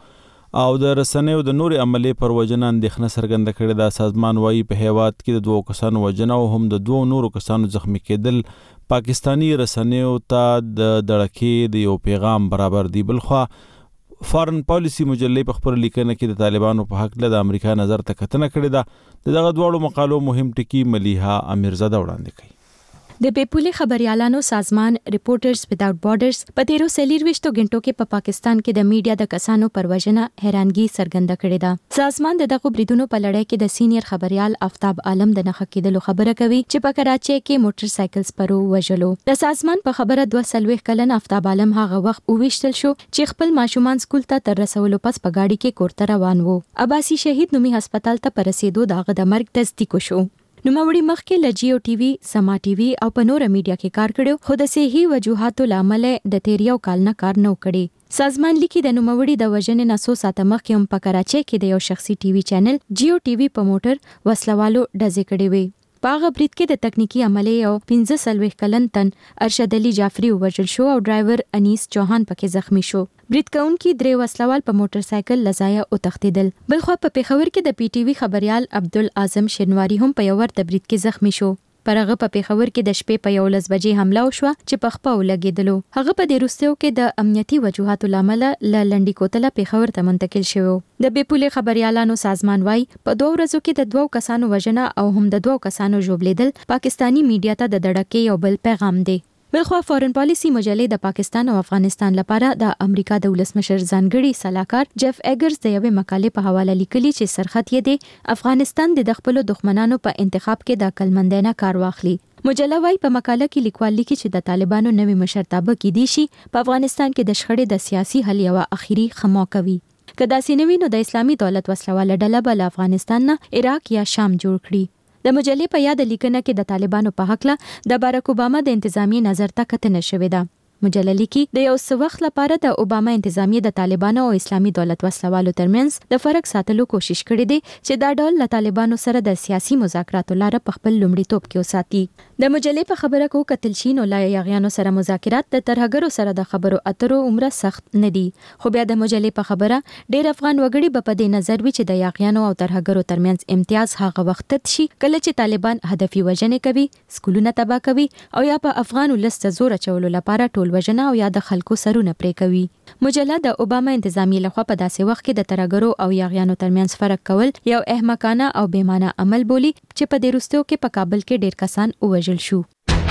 او د رسنیو د نور عملي پر وجنه اندېښنه څرګنده کړې ده. سازمان وايي په هیواد کې د 2 کسانو وجنه او هم د 2 نورو کسانو زخمی کېدل پاکستانی رسنیو ته د دړکې د یو پیغام برابر دی. بلخوا فارن پالیسی مجلې په خپل لیکنه کې د طالبانو په حق له د امریکا نظر ته کتنه کړې ده. دغه دواړو مقالو مهم ټکي ملیحه امیرزاده وړاندې کوي. د بیپولې خبريالانو سازمان ریپورټرز وداوټ بارډرز په 13 غنټو کې په پاکستان کې د میډیا د کسانو پر وژنه حیرانګي څرګنده کړې ده. سازمان دغه بریدونو په لړۍ کې د سینیئر خبريال آفتاب عالم د نخښه کېدلو خبره کوي چې په کراچۍ کې موټر سایکل سپرو وژلو. د سازمان په خبره 2 کلن آفتاب عالم هغه وخت وویشتل شو چې خپل ماشومان سکول ته تر رسولو پس په گاډي کې کورته روان وو. عباسي شهید نومي هسپتال ته پر رسیدو دغه د مرګ تصدیق شو. نوموړي مخکې ل جیو ټي وي، سما ټي وي او په نور میډیا کې کار کړو، خو د صحي وجوهاتو لامل د تیریو کال نه کار نه کړي. سازمان لیکي د نوموړي د وژنې نه 100 ساعته مخکې هم په کراچۍ کې د یو شخصي ټي وي چینل جیو ټي وي په موټر وسلوالو ډزې کړې وي. په هغه برید کې د تکنیکی عملې او 45 کلن تن ارشد علي جعفری وژل شو او ډرایور انیس چوهان پکې زخمی شو. برید کوونکي 3 وسلوال په موټر سایکل لزایا او تختیدل. بلخو په پیښور کې د پی ټی وی خبريال عبدالعظم شینواری هم په یو ورته برید کې زخمی شو. پرغه په پیښور کې د شپې په 11 بجې حمله وشوه چې په خپل لګیدلو. هغه په دې روستیو کې د امنیتي وجوهاتو لامل ل لنډی کوتله پیښور ته منتقل شو. د بیپولې خبريالانو سازمان وايي په 2 ورځو کې د 2 کسانو وژنه او هم د 2 کسانو ژوبلیدل پاکستانی میډیا ته د دړکې یو بل پیغام دی. بلخوا فارن پالیسی مجلې د پاکستان او افغانستان لپاره د امریکا د ولسمشر ځانګړي صلاحکار جف ایګرز د یوې مقالې په حواله لیکلي چې سرخط یې دی افغانستان د خپل دښمنانو په انتخاب کې د عقلمندانه کار واخلي. مجله وايي په مقاله کې لیکوال لیکي چې د طالبانو نوې مشرتابه کې دي شي په افغانستان کې د شخړې د سیاسي حل یو اخیری خمو کوي. که داسې نوي نو د اسلامي دولت وسلواله ډله بل افغانستان نه عراق یا شام جوړ کړي. د مجلې په یاد لیکنه کې د طالبانو په حق له د باراک اوباما د انتظامی نظر ته کتنه شوې ده. مجله لیکي د یو څه وخت لپاره د اوباما انتظامی د طالبانو او اسلامي دولت وسلوالو ترمنځ د فرق ساتلو کوشش کړې دي چې دا ډول له طالبانو سره د سیاسي مذاکراتو لاره په خپل لومړیتوب کې وساتي. د مجلې په خبره کو کتل شي نو لا یاغیانو سره مذاکرات د ترهګرو سره د خبرو اترو عمره سخت نه دي. خو بیا د مجلې په خبره ډېر افغان وګړي په دې نظر وي چې د یاغیانو او ترهګرو ترمنځ امتیاز هغه وخت شي کله چې طالبان هدفي وژنې کوي، سکولونه تباه کوي او یا په افغان ولست زور چولو لپاره ټول وژنه او یا د خلکو سرونه پرې کوي. مجله د اوباما انتظامی لخوا په داسې وخت کې د ترهګرو او یاغیانو ترمنځ فرق کول یو احمقانه او بېمانه عمل بولی چې په دې وروستیو کې په کابل کې ډېر کسان ووژل شو.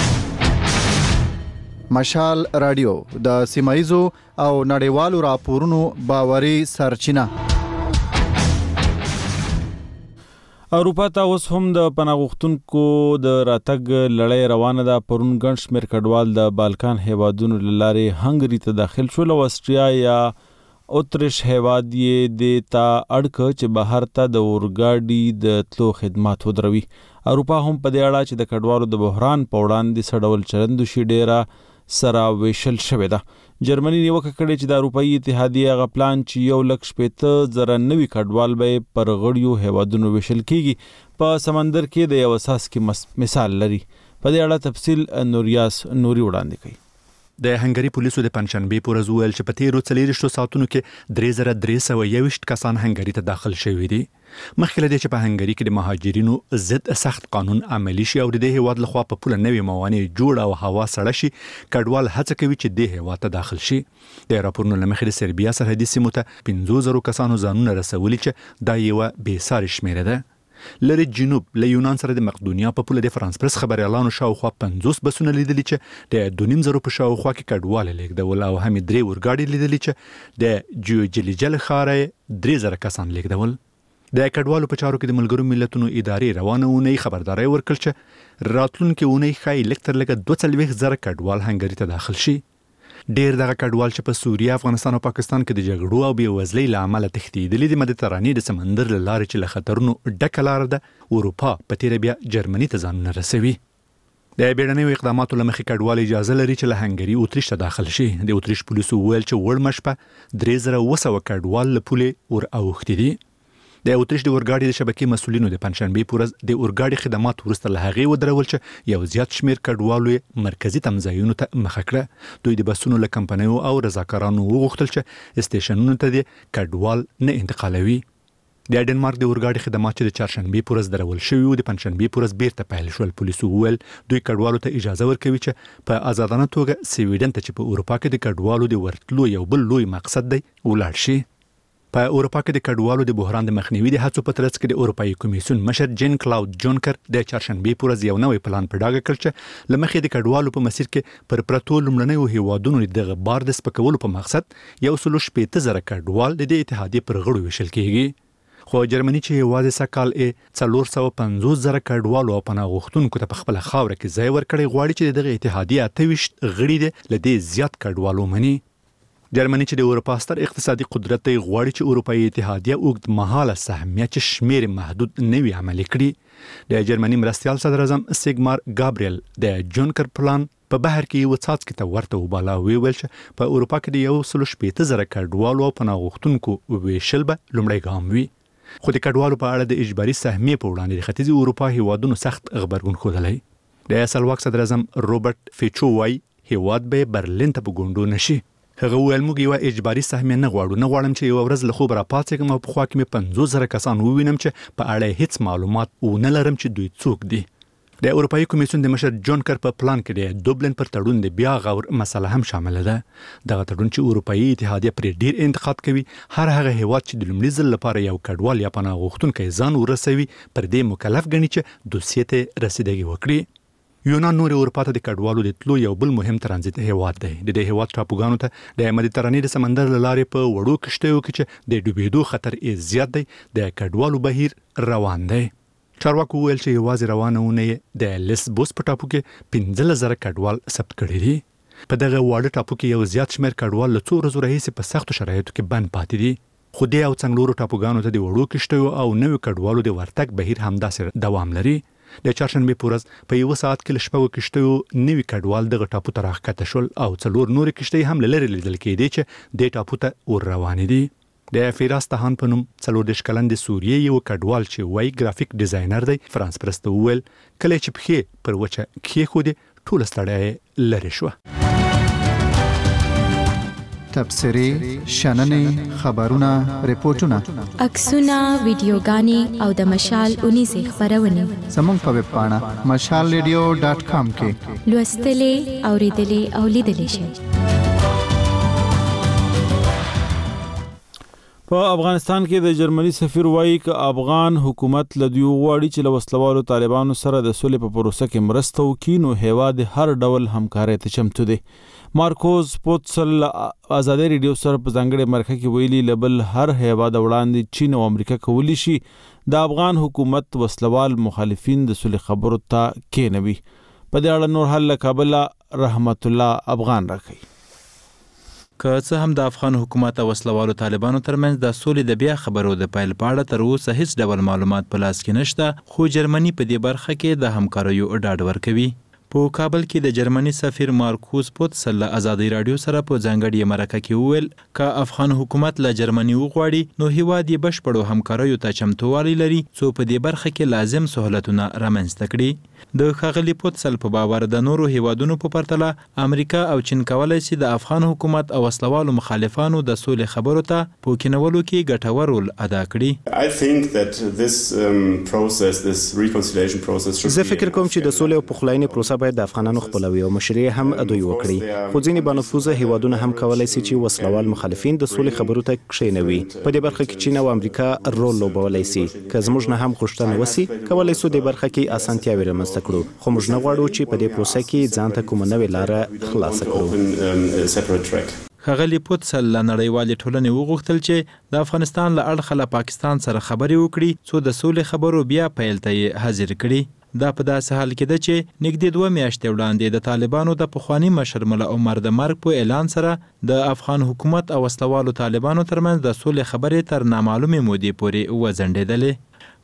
مشال رادیو د سیمایزو او نړیوالو راپورونو باوري سرچینه. اروپا ته اوس هم د پناهغوښتونکو د راتګ لړۍ روانه ده. پرون ګڼ شمېر کډوال د بالکان هیوادونو له لارې هنګري ته داخل شول او اسټریا یا اتریش هیواد یې د تا اړکه چې بهر ته د اورګاډي د تلو خدمات ودروي. اروپا هم په دې اړه چې د کډوالو د بحران په وړاندې څه ډول چلند وشي ډېره سره ویشل شوې ده. جرمني نیوکه کړې چې د اروپایي اتحادیې هغه پلان چې 1,50,000 نوي کډوال به پر غړیو هیوادونو ویشل کیږي په سمندر کې د یو اساس کې مثال لري. په دې اړه تفصیل نوریاس نوري وړاندې کوي. د هنګري پولیسو د پنځشنبه پر ورځ ویل چې په تیرو 40 ساعتونو کې 3321 کسان هنګري ته داخل شوي دي. مخکې له دې چې په هنګري کې د مهاجرینو ضد سخت قانون عملی شي او د دې هیواد لخوا په پوله نوي موانع جوړ او هوا سړه شي، کډوال هڅه کوي چې د هیواد ته داخل شي. د راپورونو لمخې د سربیا سرحدي سیمو ته 15,000 کسانو ځانونه رسولي چې دا یو بېساري شمیره ده. لری جنوب له یونان سره د مقدونیا په پوله د فرانس پرس خبريالانو شاوخوا 50 بسونه لیدلي چې د 2.5 په شاوخوا کې کډوال لیږدول او هم 3 ورګاډي لیدلي چې د جیوجلیجل خارې 3000 کسان لیږدول. د کډوالو په چارو کې د ملګرو ملتونو ادارې روانه ونې خبرداري ورکړ چې راتلونکي ونې خای لکتر لکه 42,000 کډوال هنګري ته داخل شي. ډیر دغه کډوال چې په سوریه، افغانستان او پاکستان کې د جګړو او بېوزلۍ له امله تښتېدلي د مدیترانې د سمندر له لارې چې له خطرونو ډکه لاره ده اروپا په تیره بیا جرمني ته ځانونه رسوي. د بیړنیو اقداماتو له مخې کډوال اجازه لري چې له هنګري اتریش ته داخل شي. د اتریش پولیسو ویل چې وړ مشپه 3,200 کډوال له پولې ور اوښتي دي. د اوتریش د اورګاډي د شبکې مسولینو د پنځشنبه په ورځ د اورګاډي خدمات ورسته له هغې ودرول چې یو زیات شمیر کډوالو مرکزی تمځایونو ته مخه کړه. دوی د بسونو له کمپنیو او رضاکارانو وغوښتل چې سټیشنونو ته د کډوال نه انتقالوي. د ډنمارک د اورګاډي خدمات چې د چهارشنبه په ورځ درول شوي او د پنځشنبه په ورځ بیرته پیل شول، پولیسو وویل دوی کډوالو ته اجازه ورکوي چې په آزادانه توګه سویډن ته چې په اروپا کې د کډوالو د ورتلو یو بل لوی مقصد دی ولاړ شي. په اروپا کې د کډوالو د بحران د مخنیوي د هڅو په ترڅ کې د اروپایي کمیسیون مشر جین کلاود جونکر د چهارشنبه په ورځ یو نوی پلان په ډاګه کړ چې لمخې د کډوالو په مسیر کې پر پرتو لومړنیو هیوادونو دغه بار د سپکولو په مقصد 1.8 کډوال د اتحادیې پر غړو ویشل کیږي. خو جرمني چې یوازې سکهال 450,000 کډوالو او پناه غوښتونکو ته په خپل خاوره کې ځای ورکړي غواړي چې دغه اتحادیه 28 غړي دي لدې زیات کډوالو مني. جرمني چې د اروپا ستر اقتصادي قدرت دی غواړي چې اروپایي اتحادیه اوږد مهاله سهمیه چې شمیر محدود نوي عملي کړي. د جرمني مرستیال صدر اعظم سیګمار ګابریل د جونکر پلان په بهر کې یو څاڅکي ته ورته وباله ویل چې په اروپا کې د 1.8 کډوالو او پناه غوښتونکو ویشل به لومړی ګام وي. خو د کډوالو په اړه د اجباري سهمیې په وړاندې د ختیځې اروپا هیوادونو سخت غبرګون ښودلی. د سلواک صدر اعظم روبرټ فیچو وایي هیواد به برلین ته په ګونډو نشي. هغه ویل موږ یو اجباري سهمیه نه غواړم چې یو ورځ له خوب راپاڅېږم او په خوا کې مې 50,000 کسان ووینم چې په اړه هیڅ معلومات ونه لرم چې دوی څوک دي. د اروپایي کمیسیون د مشر جونکر په پلان کې د دوبلن پر تړون د بیا غور مسله هم شامل ده. دغه تړون چې اروپایي اتحادیه پر ډیر انتقاد کوي، هر هغه هیواد چې د لومړي ځل لپاره یو کډوال یا پناه غوښتونکی ځان ورسوي پر دې مکلف ګڼي چې دوسیې ته رسیدګي وکړي. یونان نور اروپا ته د کډوالو د تلو یو بل مهم ترانزیت هیواد دی. د دې هیواد ټاپوګانو ته د مدیترانې د سمندر لارې په وړو کشتیو کې چې د ډوبېدو خطر یې زیات دی د کډوالو بهیر روان دی. چارواکو ویل چې یوازې روانه اونۍ د لیسبوس په ټاپو کې 15,000 کډوال ثبت کړي دي. په دغه واړه ټاپو کې یو زیات شمېر کډوال له څو ورځو راهیسې په سختو شرایطو کې بند پاتې دي. خو دې او څنګلورو ټاپوګانو ته د وړو کشتیو او نویو کډوالو د ورتګ بهیر همداسې دوام لري. د چهارشنبه په ورځ په یو ساعت کې له شپږو کشتیو نوي کډوال دغه ټاپو ته راښکته شول او 4 نورې کشتۍ هم له لرې لیدل کېدې چې دې ټاپو ته ور روانې دي. د فراس تهان په نوم 40 کلن د سوریې یو کډوال چې وای ګرافیک ډیزاینر دی فرانس پرسته وویل کله چې پخې پر وچه کېښودې ټوله ستړیا لرې شوه. تبصرې، شننې، خبرونه، ریپورتونه، عکسونه، ویډیوګانې او د مشال 19 خبرونه زموږ په ویب پاڼه mashalradio.com کې لوستلې، اوریدلې او لیدلې شئ. په افغانستان کې د جرمني سفیر وایي چې افغان حکومت له دوی غواړي چې له وسلوالو طالبانو سره د سولې په پروسه کې مرسته وکړي نو هیواد هر ډول همکارۍ ته چمتو دی. مارکوس پوتسل آزادي ریډیو سره په ځانګړي مرکه کې ویلي لبل هر هیواد وړاندې چین او امریکا کولی شي د افغان حکومت وسلوال مخالفین د سولې خبرو ته کېنوي. په دې اړه نور حل کابل رحمت الله افغان راکړي. که څه هم د افغان حکومت او وسلوالو طالبانو ترمنځ د سولې د بیا خبرو د پیل په اړه تر اوسه هیڅ ډول معلومات په لاس کې نشته، خو جرمني په دې برخه کې د همکاریو ډاډ ورکوي. په کابل کې د جرمني سفیر مارکوس پوتسل آزادي رادیو سره په ځانګړي مرکه کې وویل که افغان حکومت له جرمني وغواړي نو هیواد یې بشپړو همکاریو ته چمتووالی لري څو په دې برخه کې لازم سہولتونه رامنځته کړي. د ښاغلي پوتسل په باور د نورو هیوادونو په پرتله امریکا او چین کولای شي د افغان حکومت او وسلوالو مخالفانو د سولې خبرو ته په کینولو کې ګټور رول ادا کړي. زه فکر کوم چې د سولې او پخلاینې پروسه باید د افغانانو خپلوي او مشري هم دوی وکړي، خو ځینې بانفوذه هیوادونه هم کولای شي چې وسلوال مخالفین د سولې خبرو ته کښینوي. په دې برخه کې چین او امریکا رول لوبولای شي. که زموږ نه هم غوښتنه وسی کولای شو د برخه کې اسانتیاوي رامنځته کړو، خو موږ نه غواړو چې په دې پروسه کې ځان ته کومه نوې لاره خلاصه کړو. ښاغلي پوتسل له نړیوالې ټولنې وغوښتل چې د افغانستان له اړخه له پاکستان سره خبرې وکړي څو د سولې خبرو بیا پیل ته یې حاضر کړي. دا په داسې حال کې ده چې نږدې 2 میاشتې وړاندې د طالبانو د پخواني مشر ملا عمر د مرګ په اعلان سره د افغان حکومت او وسلوالو طالبانو ترمنځ د سولې خبرې تر نامعلومې مودې پورې وځنډېدلې.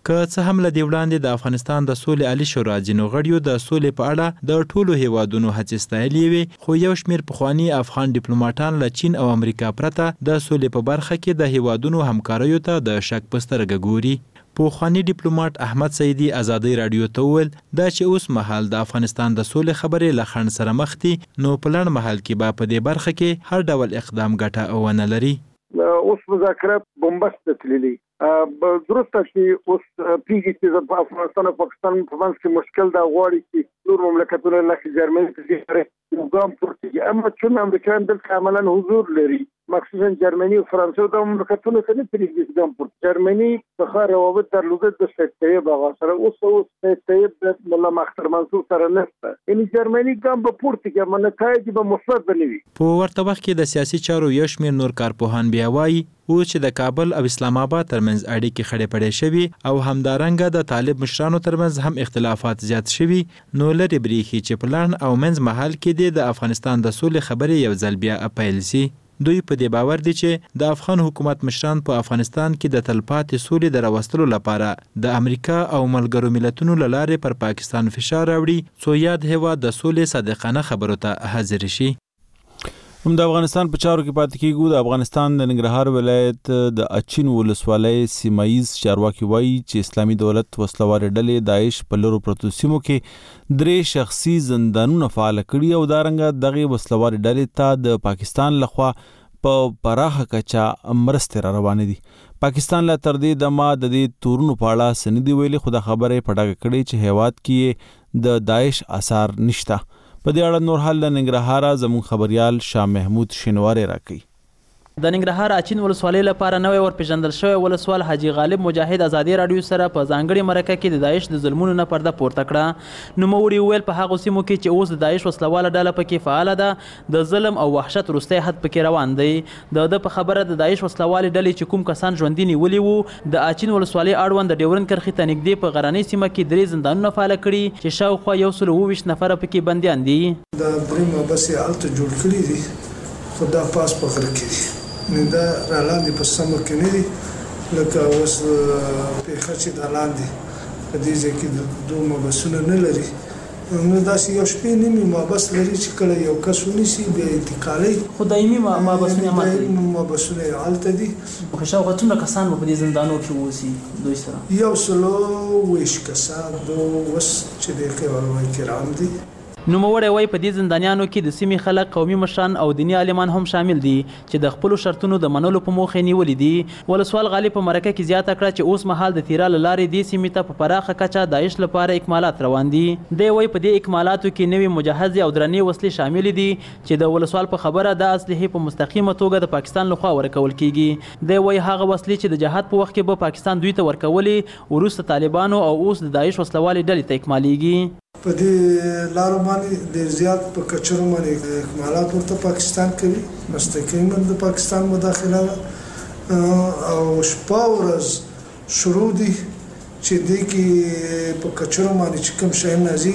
که څه هم له دې وړاندې د افغانستان د سولې عالي شورا ځینو غړیو د سولې په اړه د ټولو هیوادونو هڅې ستایلې وې، خو یو شمېر پخواني افغان ډیپلوماټان له چین او امریکا پرته د سولې په برخه کې د هیوادونو همکاریو ته د شک په سترګه ګوري. پخوانی ډیپلوماټ احمد سعیدي ازادي رادیو ته وویل دا چې اوس مهال د افغانستان د سولې خبرې له خنډ سره مخ دي، نو په لنډ مهال کې به په دې برخه کې هر ډول اقدام ګټه ونه لري. اوس مذاکرات بمبست تللی درسته چې اوس پیږي چې په افغانستان او پاکستان په منځ کې مشکل دا غواړي چې نور مملکتونه لکه جرمني په یو ګام پورته کړي، اما چون امریکایان دلته عملاً حضور لري، مخصوصا جرمني او فرانسې د مملکتونو ته نه پرېږدي ګام پورته. جرمني څخه روابط درلوده د سید طیب هغه سره، اوس سید طیب د مولا مختار منصور سره نشته، یعنی جرمني ګام به پورته کړي اما نتایج به مثبت نه وي. په ورته وخت کې د سیاسي چارو یو شمېر نور کارپوهان بیا وایي اوس چې د کابل او اسلام آباد ترمنځ اړیکې خړې پړې شوي او همدارنګه د طالب مشرانو ترمنځ هم اختلافات زیات شوي، نو لرې بریښي چې په لنډ او منځ مهال کې د افغانستان د سولې خبرې یو ځل بیا پیل شي. دوی په دې باور دي چې د افغان حکومت مشران په افغانستان کې د تلپاتې سولې د راوستلو لپاره د امریکا او ملګرو ملتونو له لارې پر پاکستان فشار راوړي څو یاد هیواد د سولې صادقانه خبرو ته حاضر شي. هم د افغانستان په چارو کې پاتې کیږو. د افغانستان د ننګرهار ولایت د اچین ولسوالۍ سیمایز چارواکي وایي چې اسلامي دولت وسلوارې ډلې داعش په لرو پرتو سیمو کې 3 شخصي زندانونه فعال کړي او دارنګه دغه وسلوارې ډلې ته د پاکستان لخوا په پراخه کچا مرستې را روانې دي. پاکستان لا تر دې دمه د دې تورونو په اړه سندې ویلي، خو د خبرې په ډاګه کړي چې هیواد کې د داعش آثار نشته. په دې اړه نور حال د ننګرهار زموږ خبريال شاه محمود شینواری راکړي. د ننګرهار اچین ولسوالۍ لپاره نوې ورپېژندل شوی ولسوال حاجي غالب مجاهد ازادي رادیو سره په ځانګړي مرکه کې د داعش د ظلمونو نه پرده پورته کړه. نوموړي وویل په هغو سیمو کې چې اوس د داعش وسلواله ډله پکې فعاله ده د ظلم او وحشت وروستی حد پکې روان دی. د په خبره د داعش وسلوالې ډلې چې کوم کسان ژوندي نیولي وو د اچین ولسوالۍ اړوند د ډیورن کرښې ته نږدې په غرنۍ سیمه کې 3 زندانونه فعاله کړي چې شاوخوا 120 نفره پکې بندیان دي. د درېمه بس یې هلته جوړ کړي دي، خو دا پاس په غره کې دي، نه دا را لاندې په سمه کې نه دي لکه اوس پیښه چې دا لاندې په دې ځای کې د دوه بسونه نه لري، نو داسې یو شپې نیمې مابس لري چې کله یو کس ونیسي بیا انتقالوي. خو دایمي مابسونه یې ماته دي؟ مابسونه یې هلته دي. خو شاوخوا څومره کسان به په دې زندانو کې اوسي دوی سره؟ 120 کسان اوس چې د علماء کرام دي. نوموړی وایي په دې زندانیانو کې د سیمې خلک، قومي مشران او دیني عالمان هم شامل دي چې د خپلو شرطونو د منلو په موخه نیولي دي. ولسوال غالب په مرکه کې زیاته کړه چې اوس مهال د تیرا له لارې دې سیمې ته په پراخه کچه داعش لپاره اکمالات روان دي. دی وایي په دې اکمالاتو کې نوې مجهزې او درنې وسلې شامل دي چې د ولسوال په خبره د اسلحې په مستقیمه توګه د پاکستان لخوا ورکول کیږي. دی وایي هغه وسلې چې د جهاد په وخت کې به پاکستان دوی ته ورکولې وروسته طالبانو او اوس د داعش وسلوالې ډلې ته اکمالیږي. په دې لارو باندې ډېر زیات په کچرو باندې اکمالات ورته پاکستان کوي، مستقیما د پاکستان مداخله ده او شپه ورځ شروع دي چې دې کې په کچرو باندې چې کوم شی نازي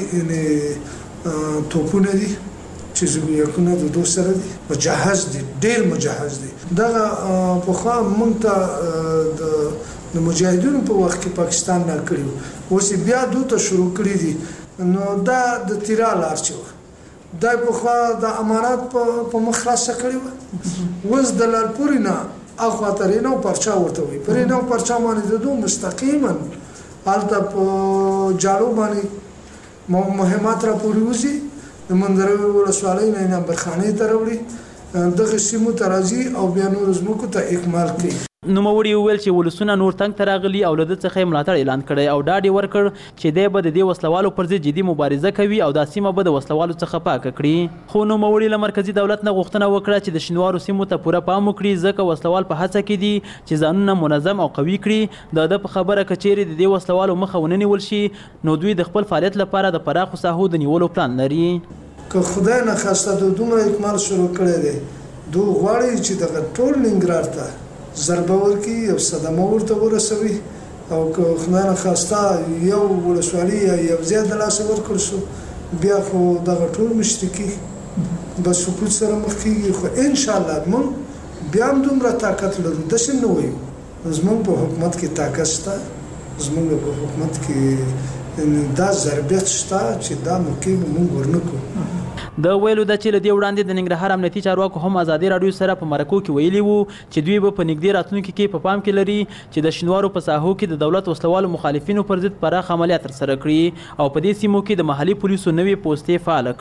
یعنې توپونه دي چې زموږونه د دوه سره دي، مجهز دي، ډېر مجهز دي. دغه پخوا موږ ته د مجاهدینو په وخت کې پاکستان نه کړي، اوس بیا دوی ته شروع کړي دي. نو دا د تیرا لار چې وه دا پخوا د امانات په مخ خلاصه کړې وه، اوس د لالپورې نه اخوا ته رینو پرچا ورته وایي، په رینو پرچا باندې د دوی مستقیما هلته په جاړو باندې مهمات را پورې وځي، د منظروي ولسوالۍ نه نمبرخانې ته راوړي، دغه سیمو ته راځي او بیا نورو ځمکو ته اکمال کوي. نوموړي وویل چې ولسونه نور تنګ ته راغلي او له ده څخه یې ملاتړ اعلان کړی او ډاډ یې ورکړ چې دی به د دې وسلوالو پر ضد جدي مبارزه کوي او دا سیمه به د وسلوالو څخه پاکه کړي. خو نوموړي له مرکزي دولت نه غوښتنه وکړه چې د شینوارو سیمو ته پوره پام وکړي ځکه وسلوال په هڅه کې دي چې ځانونه منظم او قوي کړي. د ده په خبره که چیرې د دې وسلوالو مخه ونه نیول شي نو دوی د خپل فعالیت لپاره د پراخو ساحو د نیولو پلان لري. که خدای نخواسته د دومره اکمال شروع کړی دی، دوی غواړي چې دغه ټول ننګرهار ته ضربه ورکړي او صدمه ورته ورسوي، او که خدای نخواسته یو ولسوالي یا یو ځای د لاسه ورکړل شو بیا خو دغه ټول مشرکي به سقوط سره مخ کېږي. خو انشاءالله موږ بیا هم دومره طاقت لرو، داسې نه وایو زموږ په حکومت کې طاقت شته، زموږ په حکومت کې دا ضرورت شته چې دا موقع موږ ورنکو. د ویلو د چې لدی وړاندې د ننګرهار امنیتي چارواکو هم ازادي رادیو سره په مرکو کې ویلي وو چې دوی به په نږدې راتلونکي کې په پام کې لري چې د شینوارو په ساحو کې د دولت وسلوالو مخالفینو پر ضد پراخ عملیات ترسره کړي او په دې سیمو کې د محلي پولیسو نوې پوستې فعال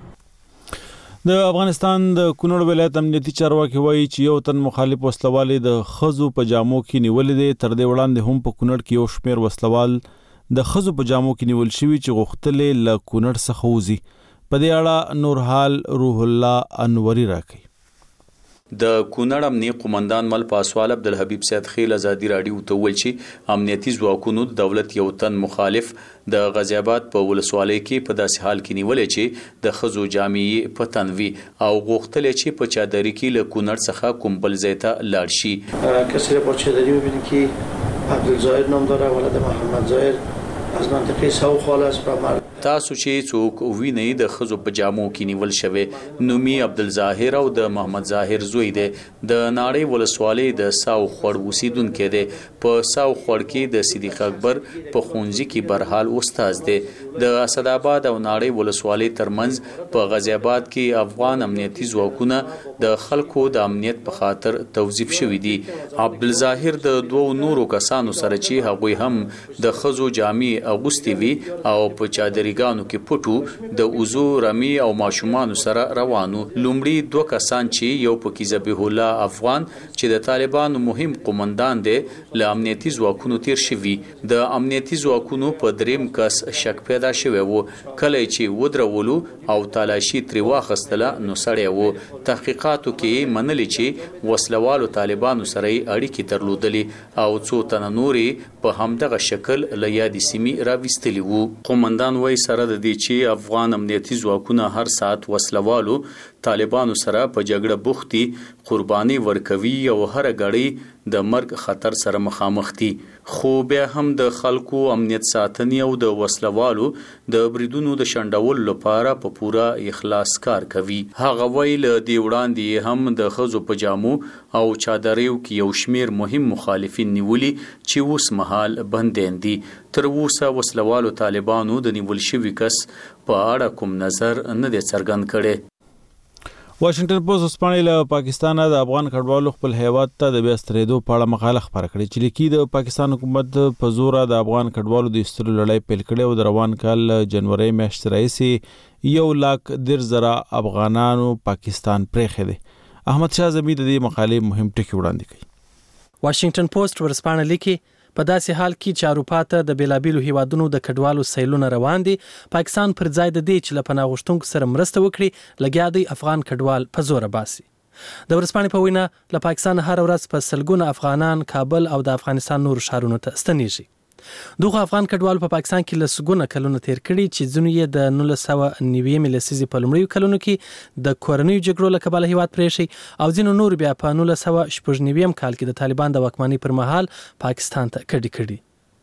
کړي. د افغانستان د کونړ ولایت امنیتي چارواکي وایي چې یو تن مخالف وسلوال د خزو په جامو کې نیولې دي. تر دې وړاندې هم په کونړ کې یو شمېر وسلوال د خزو په جامو کې نیول شوي چې غوښتلې له کونړ څخه وځي. په دې اړه نورحال روح الله انوري راکړي. د کونړ امنیي قومندان مل پاسوال عبدالحبیب سید خیل ازادي رادیو ته ویل چې امنیتي ځواکونو د دولت یو تن مخالف د غازی آباد په ولسوالۍ کې په داسې حال کې نیولې چې د خزو جامې په تنوي او غوښتلې چې په چادري کې له کونړ څخه کوم بل ځای ته لاړ شي. کسی را با چادری ببینید که عبدالظاهر نام داره، ولد محمد ظاهر از منطقه ساوخال است و مرد تاسو چې څوک ویني د خزو په جامو کې نیول شوی نومي عبدالظاهر او د محمد ظاهر زوی دی. د ناړۍ ولسوالۍ د ساو خړ اوسیدونکو دی. په ساو خړ کې د صدیق اکبر په خونځي کې برحال استاد دی. د اسداباد او ناړۍ ولسوالۍ ترمنځ په غازی آباد کې افغان امنیتي ځواکونه د خلکو د امنیت په خاطر توظیف شوی دي. عبدالظاهر د دوو نورو کسانو سره چې هغوی هم د خزو جامې اغوستي وي او په چادري ګانو کې پټو د اوزو رمی او ماشومان سره روانو. لومړی دوه کسان چې یو پکې ذبیح الله افغان چې د طالبانو مهم قومندان دی له امنیتي ځواکونو تیر شوی. د امنیتي ځواکونو په دریم کس شک پیدا شوی وو. کله چې ودرولو او تلاشي تری واخستله نو سړی وو. تحقیقاتو کې منلي چې وسلوالو طالبانو سره اړیکې درلودلې او څو تنه نوري په همدغه شکل له یادې سیمې راوستلي وو. قومندان وایي سره د دې چې افغان امنیتي ځواکونه هر ساعت وسلوالو طالبانو سره په جګړه بوختي قرباني ورکوي او هر غړي د مرګ خطر سره مخامخ دي. خو بیا هم د خلکو امنیت ساتنې او د وسلوالو د بریدونو د شندول لپاره په پورا اخلاص کار کوي. هغه ویل دی وړاندې هم د خزو په جامو او چادریو کې یو شمیر مهم مخالفین نیولي چې اوس مهال بندین دي. تر اوسه وسلوالو طالبانو د نیول شوي کس په اړه کوم نظر نه دی څرګند کړی. واشنگټن پوسټ اوسپانې له پاکستان د افغان کډوالو خپل هیواد ته د بیا ستنېدو په اړه مقاله خپره کړې چې لیکي د پاکستان حکومت په زور د افغان کډوالو د ایستلو لړۍ پیل کړې او د روان کال جنوري میاشتې راهیسې 1,10,000 افغانانو پاکستان پرېښی دی. احمد شاه زمي د دې مقالې مهم ټکي وړاندې کړي. واشنگټن پوسټ ورسپانه لیکي په داسې حال کې چې اروپا ته د بیلابیلو هیوادونو د کډوالو سیلونه روان دي، پاکستان پر ځای د دې چې له پناه غوښتونکو سره مرسته وکړي لګیا دی افغان کډوال په زور باسي. د ورسپانې په وینا له پاکستان هر ورځ په سلګونه افغانان کابل او د افغانستان نور ښارونو ته ستنېږي. دغه افغان کډوال په پاکستان کې لسګونه کلونه تیر کړي چې ځینې یې د 1990 لسیزې په لومړیو کلونو کې د کورنیو جګړو له کبله هیواد پرېښی او ځینې نور بیا په 1990 کال کې د طالبان د واکمنۍ پر مهال پاکستان ته کډې کړي.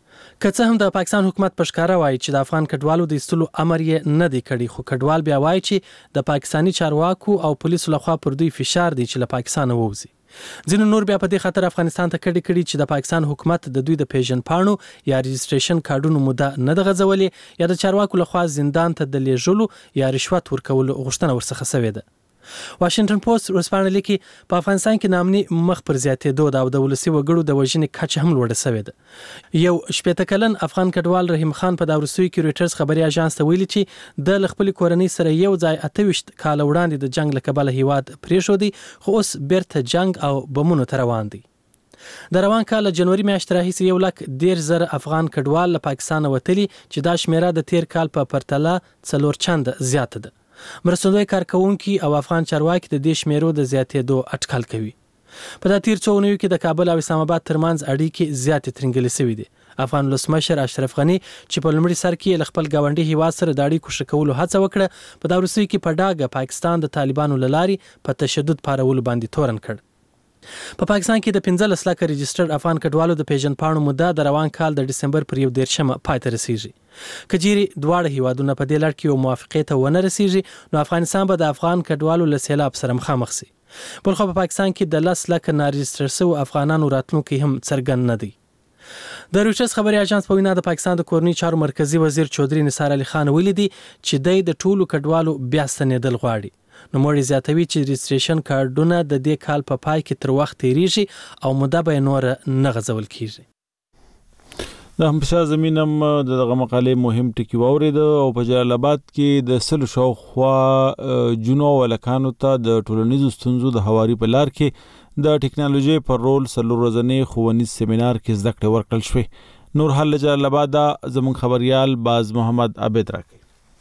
که څه هم د پاکستان حکومت په ښکاره وایي چې د افغان کډوالو د ایستلو امر یې نه دی کړی، خو کډوال بیا وایي چې د پاکستاني چارواکو او پولیسو لخوا پر دوی فشار دی چې له پاکستانه ووځي. ځینې نور بیا په دې خاطر افغانستان ته کډې کړي چې د پاکستان حکومت د دوی د پیژن پاڼو یا رجسټریشن کارډونو موده نه ده غځولې یا د چارواکو لخوا زندان ته د لیږلو یا رشوت ورکولو غوښتنه ورڅخه شوې ده. واشنگټن پوسټ ورسپانه لیکي په افغانستان کې نامني مخ پر زیاتېدو ده او د ولسي وګړو د وژنې کچه هم لوړه شوې ده. یو 80 کلن افغان کډوال رحیم خان په دا وروستیو کې رویټرز خبري اژانس ته ویلي چې د خپل کورنۍ سره یو ځای 28 کال وړاندې د جنگ له کبله هیواد پرېښودی، خو اوس بیرته جنگ او بمونو ته روان دي. د روان کال جنوري میاشتې راهیسې 1,10,000 افغان کډوال له پاکستان وتلي چې دا شمیره د تیر کال په پرتله 4 چنده زیاته ده. مرستندوی کارکونکي او افغان چارواکي د دې شمیرو د زیاتېدو اټکل کوي. په دا تیر څو اونیو کې د کابل او اسلام آباد ترمنځ اړیکې زیاتې ترنګلې شوې دي. افغان ولسمشر اشرف غني چې په لومړي سر کې له خپل ګاونډي هیواد سره د اړیکو ښه کولو هڅه وکړه، په دا وروستیو کې په ډاګه پاکستان د طالبانو له لارې په تشدد پارولو باندې تورن کړ. په پاکستان کې د 15 لکه رجسټرډ افغان کډوالو د پیژن پاڼو موده د روان کال د ډسمبر پر 1 پای ته رسیږي. کجيري دواړه هیوادونه په دې لړ کې یو موافقه ته ونه رسیږي نو افغانستان به د افغان کډوالو له سیلاب سره مخامخ شي. بلخو په پاکستان کې د 10 لکه نارجستر شوو افغانانو راتلونکي هم څرګند نه دي. د رویټرز خبري اژانس په وینا د پاکستان د کورنۍ چارو مرکزی وزیر چودري نثار علي خان ویلي دي چې د ټولو کډوالو بیا ستنېدل غواړي. نو موري زیاتوي چې رجسټریشن کارډونه د دې کال په پای کې تر وخت تیریږي او موده به نور نه غځول کیږي. د همشا زمینم دغه مقالې مهم ټکی واورید او په جلال آباد کې د سلو شاوخوا جنو ولکانو ته د ټولنیزو ستونزو د هواري په لار کې د ټکنالوژي پر رول سلو ورځنی ښوونیز سیمینار کې زده کړې ورکړل شوې. نور حال جلال آباد زموږ خبريال باز محمد عابد راکړي.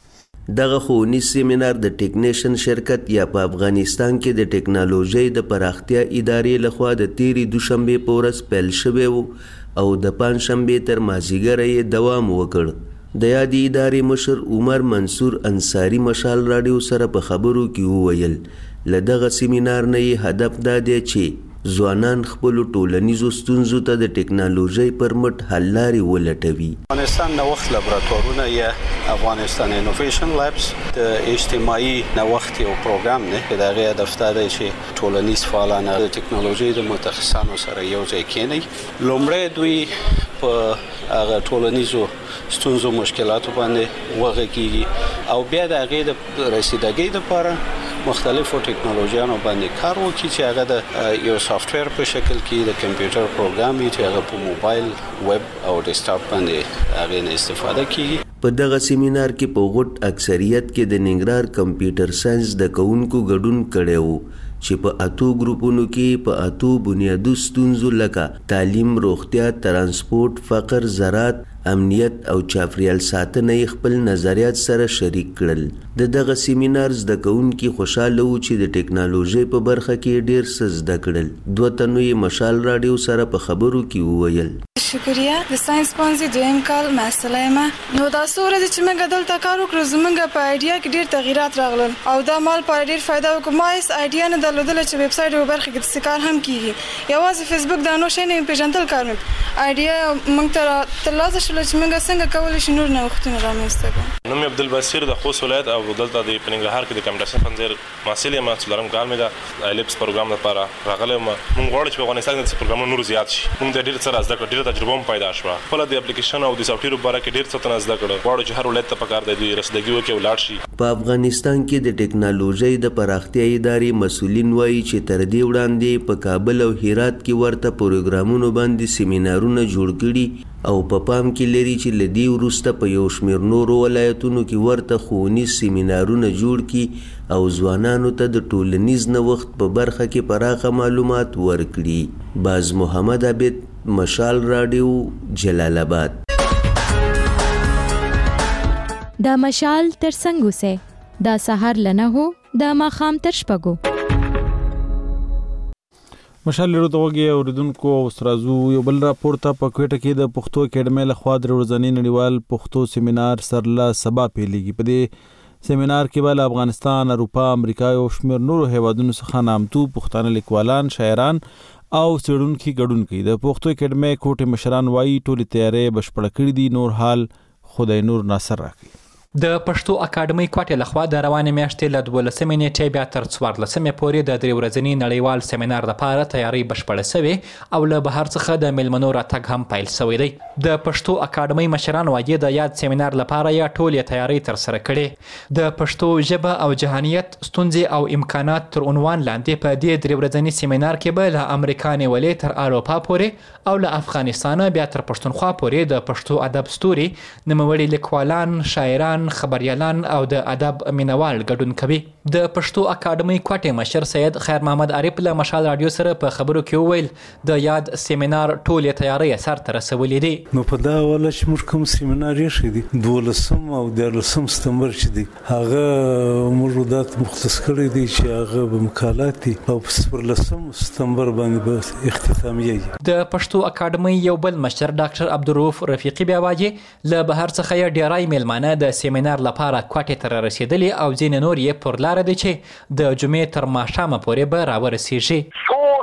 دغه ښوونیز سیمینار د ټیکنیشن شرکت یا په افغانستان کې د ټکنالوژي د پراختیا ادارې لخوا د تیری دوشنبه په ورځ پیل شوی وو او د پنځشنبه تر مازیګر یې دوام وکړ. د یادې ادارې مشر عمر منصور انصاری مشال رادیو سره په خبرو کې وویل له دغه سیمینار نه هدف دا دی چې ځوانان خپل ټولنیزو ستونزو ته د ټکنالوژي پر مټ حل لارې ولټوي. افغانستان نوښت لابراتوارونه یا افغانستان انوویشن لابس د اجتماعي نوښت یو پروګرام دی چې د هغې هدف دا دی چې ټولنیز فعالان د ټکنالوژي د متخصصانو سره یو ځای کېنوي. لومړی دوی په هغه ټولنیزو ستونزو مشکلاتو باندې وغږیږي او بیا د هغې د رسیدګۍ لپاره مختلفو ټکنالوژیانو باندې کار وکړي چې هغه د یو سافټویر په شکل کې د کمپیوټر پروګرام چې هغه په موبایل ویب او ډیسکټاپ باندې هغه نه استفاده کیږي. په دغه سیمینار کې په غټ اکثریت کې د ننګرهار کمپیوټر ساينس د کوونکو ګډون کړي وو چې په اتو ګروپونو کې په اتو بنیادی ستونزو لکه تعلیم، روغتیا، ترانسپورت، فقر، زراعت، امنیت او چاپریال ساتنه خپل نظریات سره شریک کړل. دغه سیمینار زده کوونکي خوشاله وو چې د ټکنالوژي په برخه کې ډیر څه زده کړل. دوه تنو یې مشال رادیو سره په خبرو کې وویل شکریه د ساينس پونځي دویم کال مسله ما نو دا سوره چې موږ دلته کار وکړو زمونږ په ایډیا کې ډیر تغیرات راغلل او دا مال په ډیر فائدہ وکړ. ما هیڅ ایډیا نه درلودل چې ویب سټ او برخه کې څه کار هم کیږي. یوازې فیسبوک دا نو شنه پیژندل کار مې ایډیا موږ ته ترلاسه شول چې موږ څنګه کولای شو نور نوښتونه رامنځته کړو. نوم عبدالبصیر د خوست ولایت او دلته د پننګرهار کې د کمپیوټر پنځیر محصل یم. څلورم کال مې د ایلپس پروګرام لپاره راغلم. موږ غواړو چې په افغانستان کې پروګرامونه نور زیات شي. موږ د ډیر څه زده کړو، ډیر تجربه هم پیدا شوه. خپل د اپلیکیشن او د سافټویر لپاره کې ډیر څه زده کړو. غواړو چې هر ولایت ته پکار دی رسیدګي وکړي او لاړ شي. په افغانستان کې د ټکنالوژي د پراختیا ادارې مسؤلین وایي چې تر دې وړاندې په کابل او هرات کې ورته پروګرامونو باندې سیمینارونه جوړ کړي او په پام کې لري چې لدی وروسته په یو شمېر نورو ولایتونو کې ورته ښوونیز سیمینارونه جوړ کړي او ځوانانو ته د ټولنیز نوښت په برخه کې پراخه معلومات ورکړي. باز محمد عابد، مشال رادیو، جلال آباد. دا مشال تر څنګه سه دا سحر لنه هو دا ماخام تر شپګو. مشال لرو توګي اوریدونکو استرازو یو بل راپور ته په کوټه کې د پښتو اکیډمي له خوا د ورځنی نړیوال پښتو سیمینار سرلا سبا پیلېږي. په دې سیمینار کې بل افغانستان، اروپا، امریکا او شمیر نورو هیوادونو څخه نامتو پښتانه لیکوالان، شاعران او څېړونکي ګډون کوي. د پښتو اکیډمي کوټه مشران وایي ټولې تیارې بشپړ کړې دي. نور حال خدای نور ناصر راکړي. د پښتو اکاډمي کوټې لخوا د روانې میاشتې له 12 نیټې بیا تر 14 پورې د 3 ورځني نړیوال سیمینار لپاره تیاری بشپړه شوې او له بهر څخه د میلمنو راتګ هم پیل شوی دی. د پښتو اکاډمي مشران وايي د یاد سیمینار لپاره یا ټولې تیاری تر سره کړي. د پښتو ژبه او جهانیت ستونزې او امکانات تر عنوان لاندې په دې 3 ورځني سیمینار کې به له امریکا نیولې تر اروپا پورې او له افغانستان بیا تر پښتونخوا پورې د پښتو ادب ستوري، نوموړي لیکوالان، شاعران، خبريالان او د ادب مینوال ګډون کوي. د پښتو اکاډمي کوټې مشر سید خیر محمد عارف له مشال رادیو سره په خبرو کې وویل د یاد سیمینار ټولې تیاری سر ته رسولې دي. نو په دا ولا چې موږ کوم سیمینار یې شې دي 12 او 13 سپتمبر چې دي هغه موجودات مختص کړی دي چې هغه به مقالات او په 14 سپتمبر باندې به اختتامیه. د پښتو اکاډمي یو بل مشر ډاکټر عبدالرؤف رفیقي بیا وايي له بهر څخه یې ډیرای میلمانه د سیمینار لپاره کوټې ته رسیدلي او ځینې نور یې پر لاره دي چې د جمعې تر ماښامه پورې به راورسیږي. ټول زموږ سره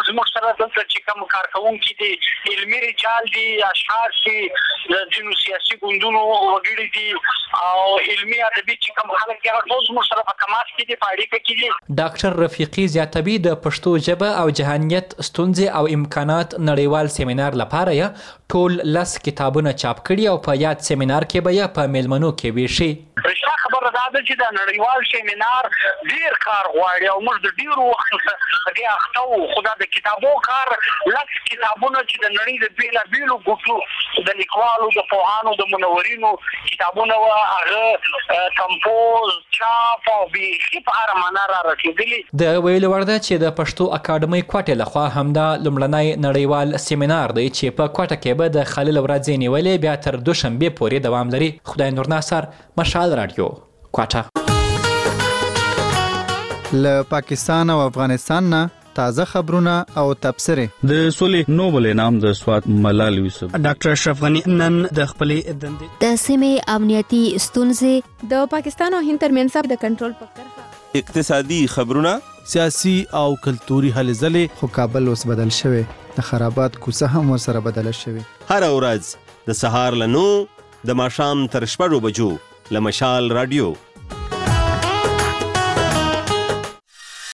سره دلته چې کوم کارکونکي دي علمي رجال دي اشخاص دي د جنو سیاسي ګوندونو وګړي دي او علمي ادبي چې کوم خلک دي هغه ټول موږ سره په تماس کې دي په اړیکه کې دي. ډاکټر رفیقي زیاتوي د پښتو ژبه او جهانیت ستونزې او امکانات نړیوال سیمینار لپاره یې ټول 10 کتابونه چاپ کړي او په یاد سیمینار کې به یې په میلمنو کې ویشي. رښتیا خبره دا ده چې د نړیوال سیمینار ډیر کار غواړي او موږ د ډیرو وخت څخه دې اخته خو دا د کتابو کار 10 کتابونه چې د نړۍ د بیلابیلو ګوټو د لیکوالو د پوهانو د منورینو کتابونه هغه کمپوز چاپ او بیخي په هر معنا را رسېدلي. د ویلو وړ ده چې د پښتو اکاډمۍ کوټې لخوا همدا لومړنی نړیوال سیمینار دی چې په کوټه کې به د خلیل ورځې نیولې بیا تر دوشنبې پورې دوام لري. خدای نور ناصر، مشال رادیو، کوټه. له پاکستان او افغانستان نه تازه خبرونه او تبصرې. د سولې نوبل انعام د سوات ملال یوسف ډاکټر اشرف غنی نن د خپلې دندې د سیمې امنیتي ستونزې د پاکستان او هند ترمنځ د کنټرول په کرښه اقتصادي خبرونه سیاسي او کلتوري هلې ځلې. خو کابل اوس بدل شوی، د خرابات کوڅه هم ورسره بدله شوی. هر ورځ د سهار له 9 د ماښام تر 6 بجو له مشال رادیو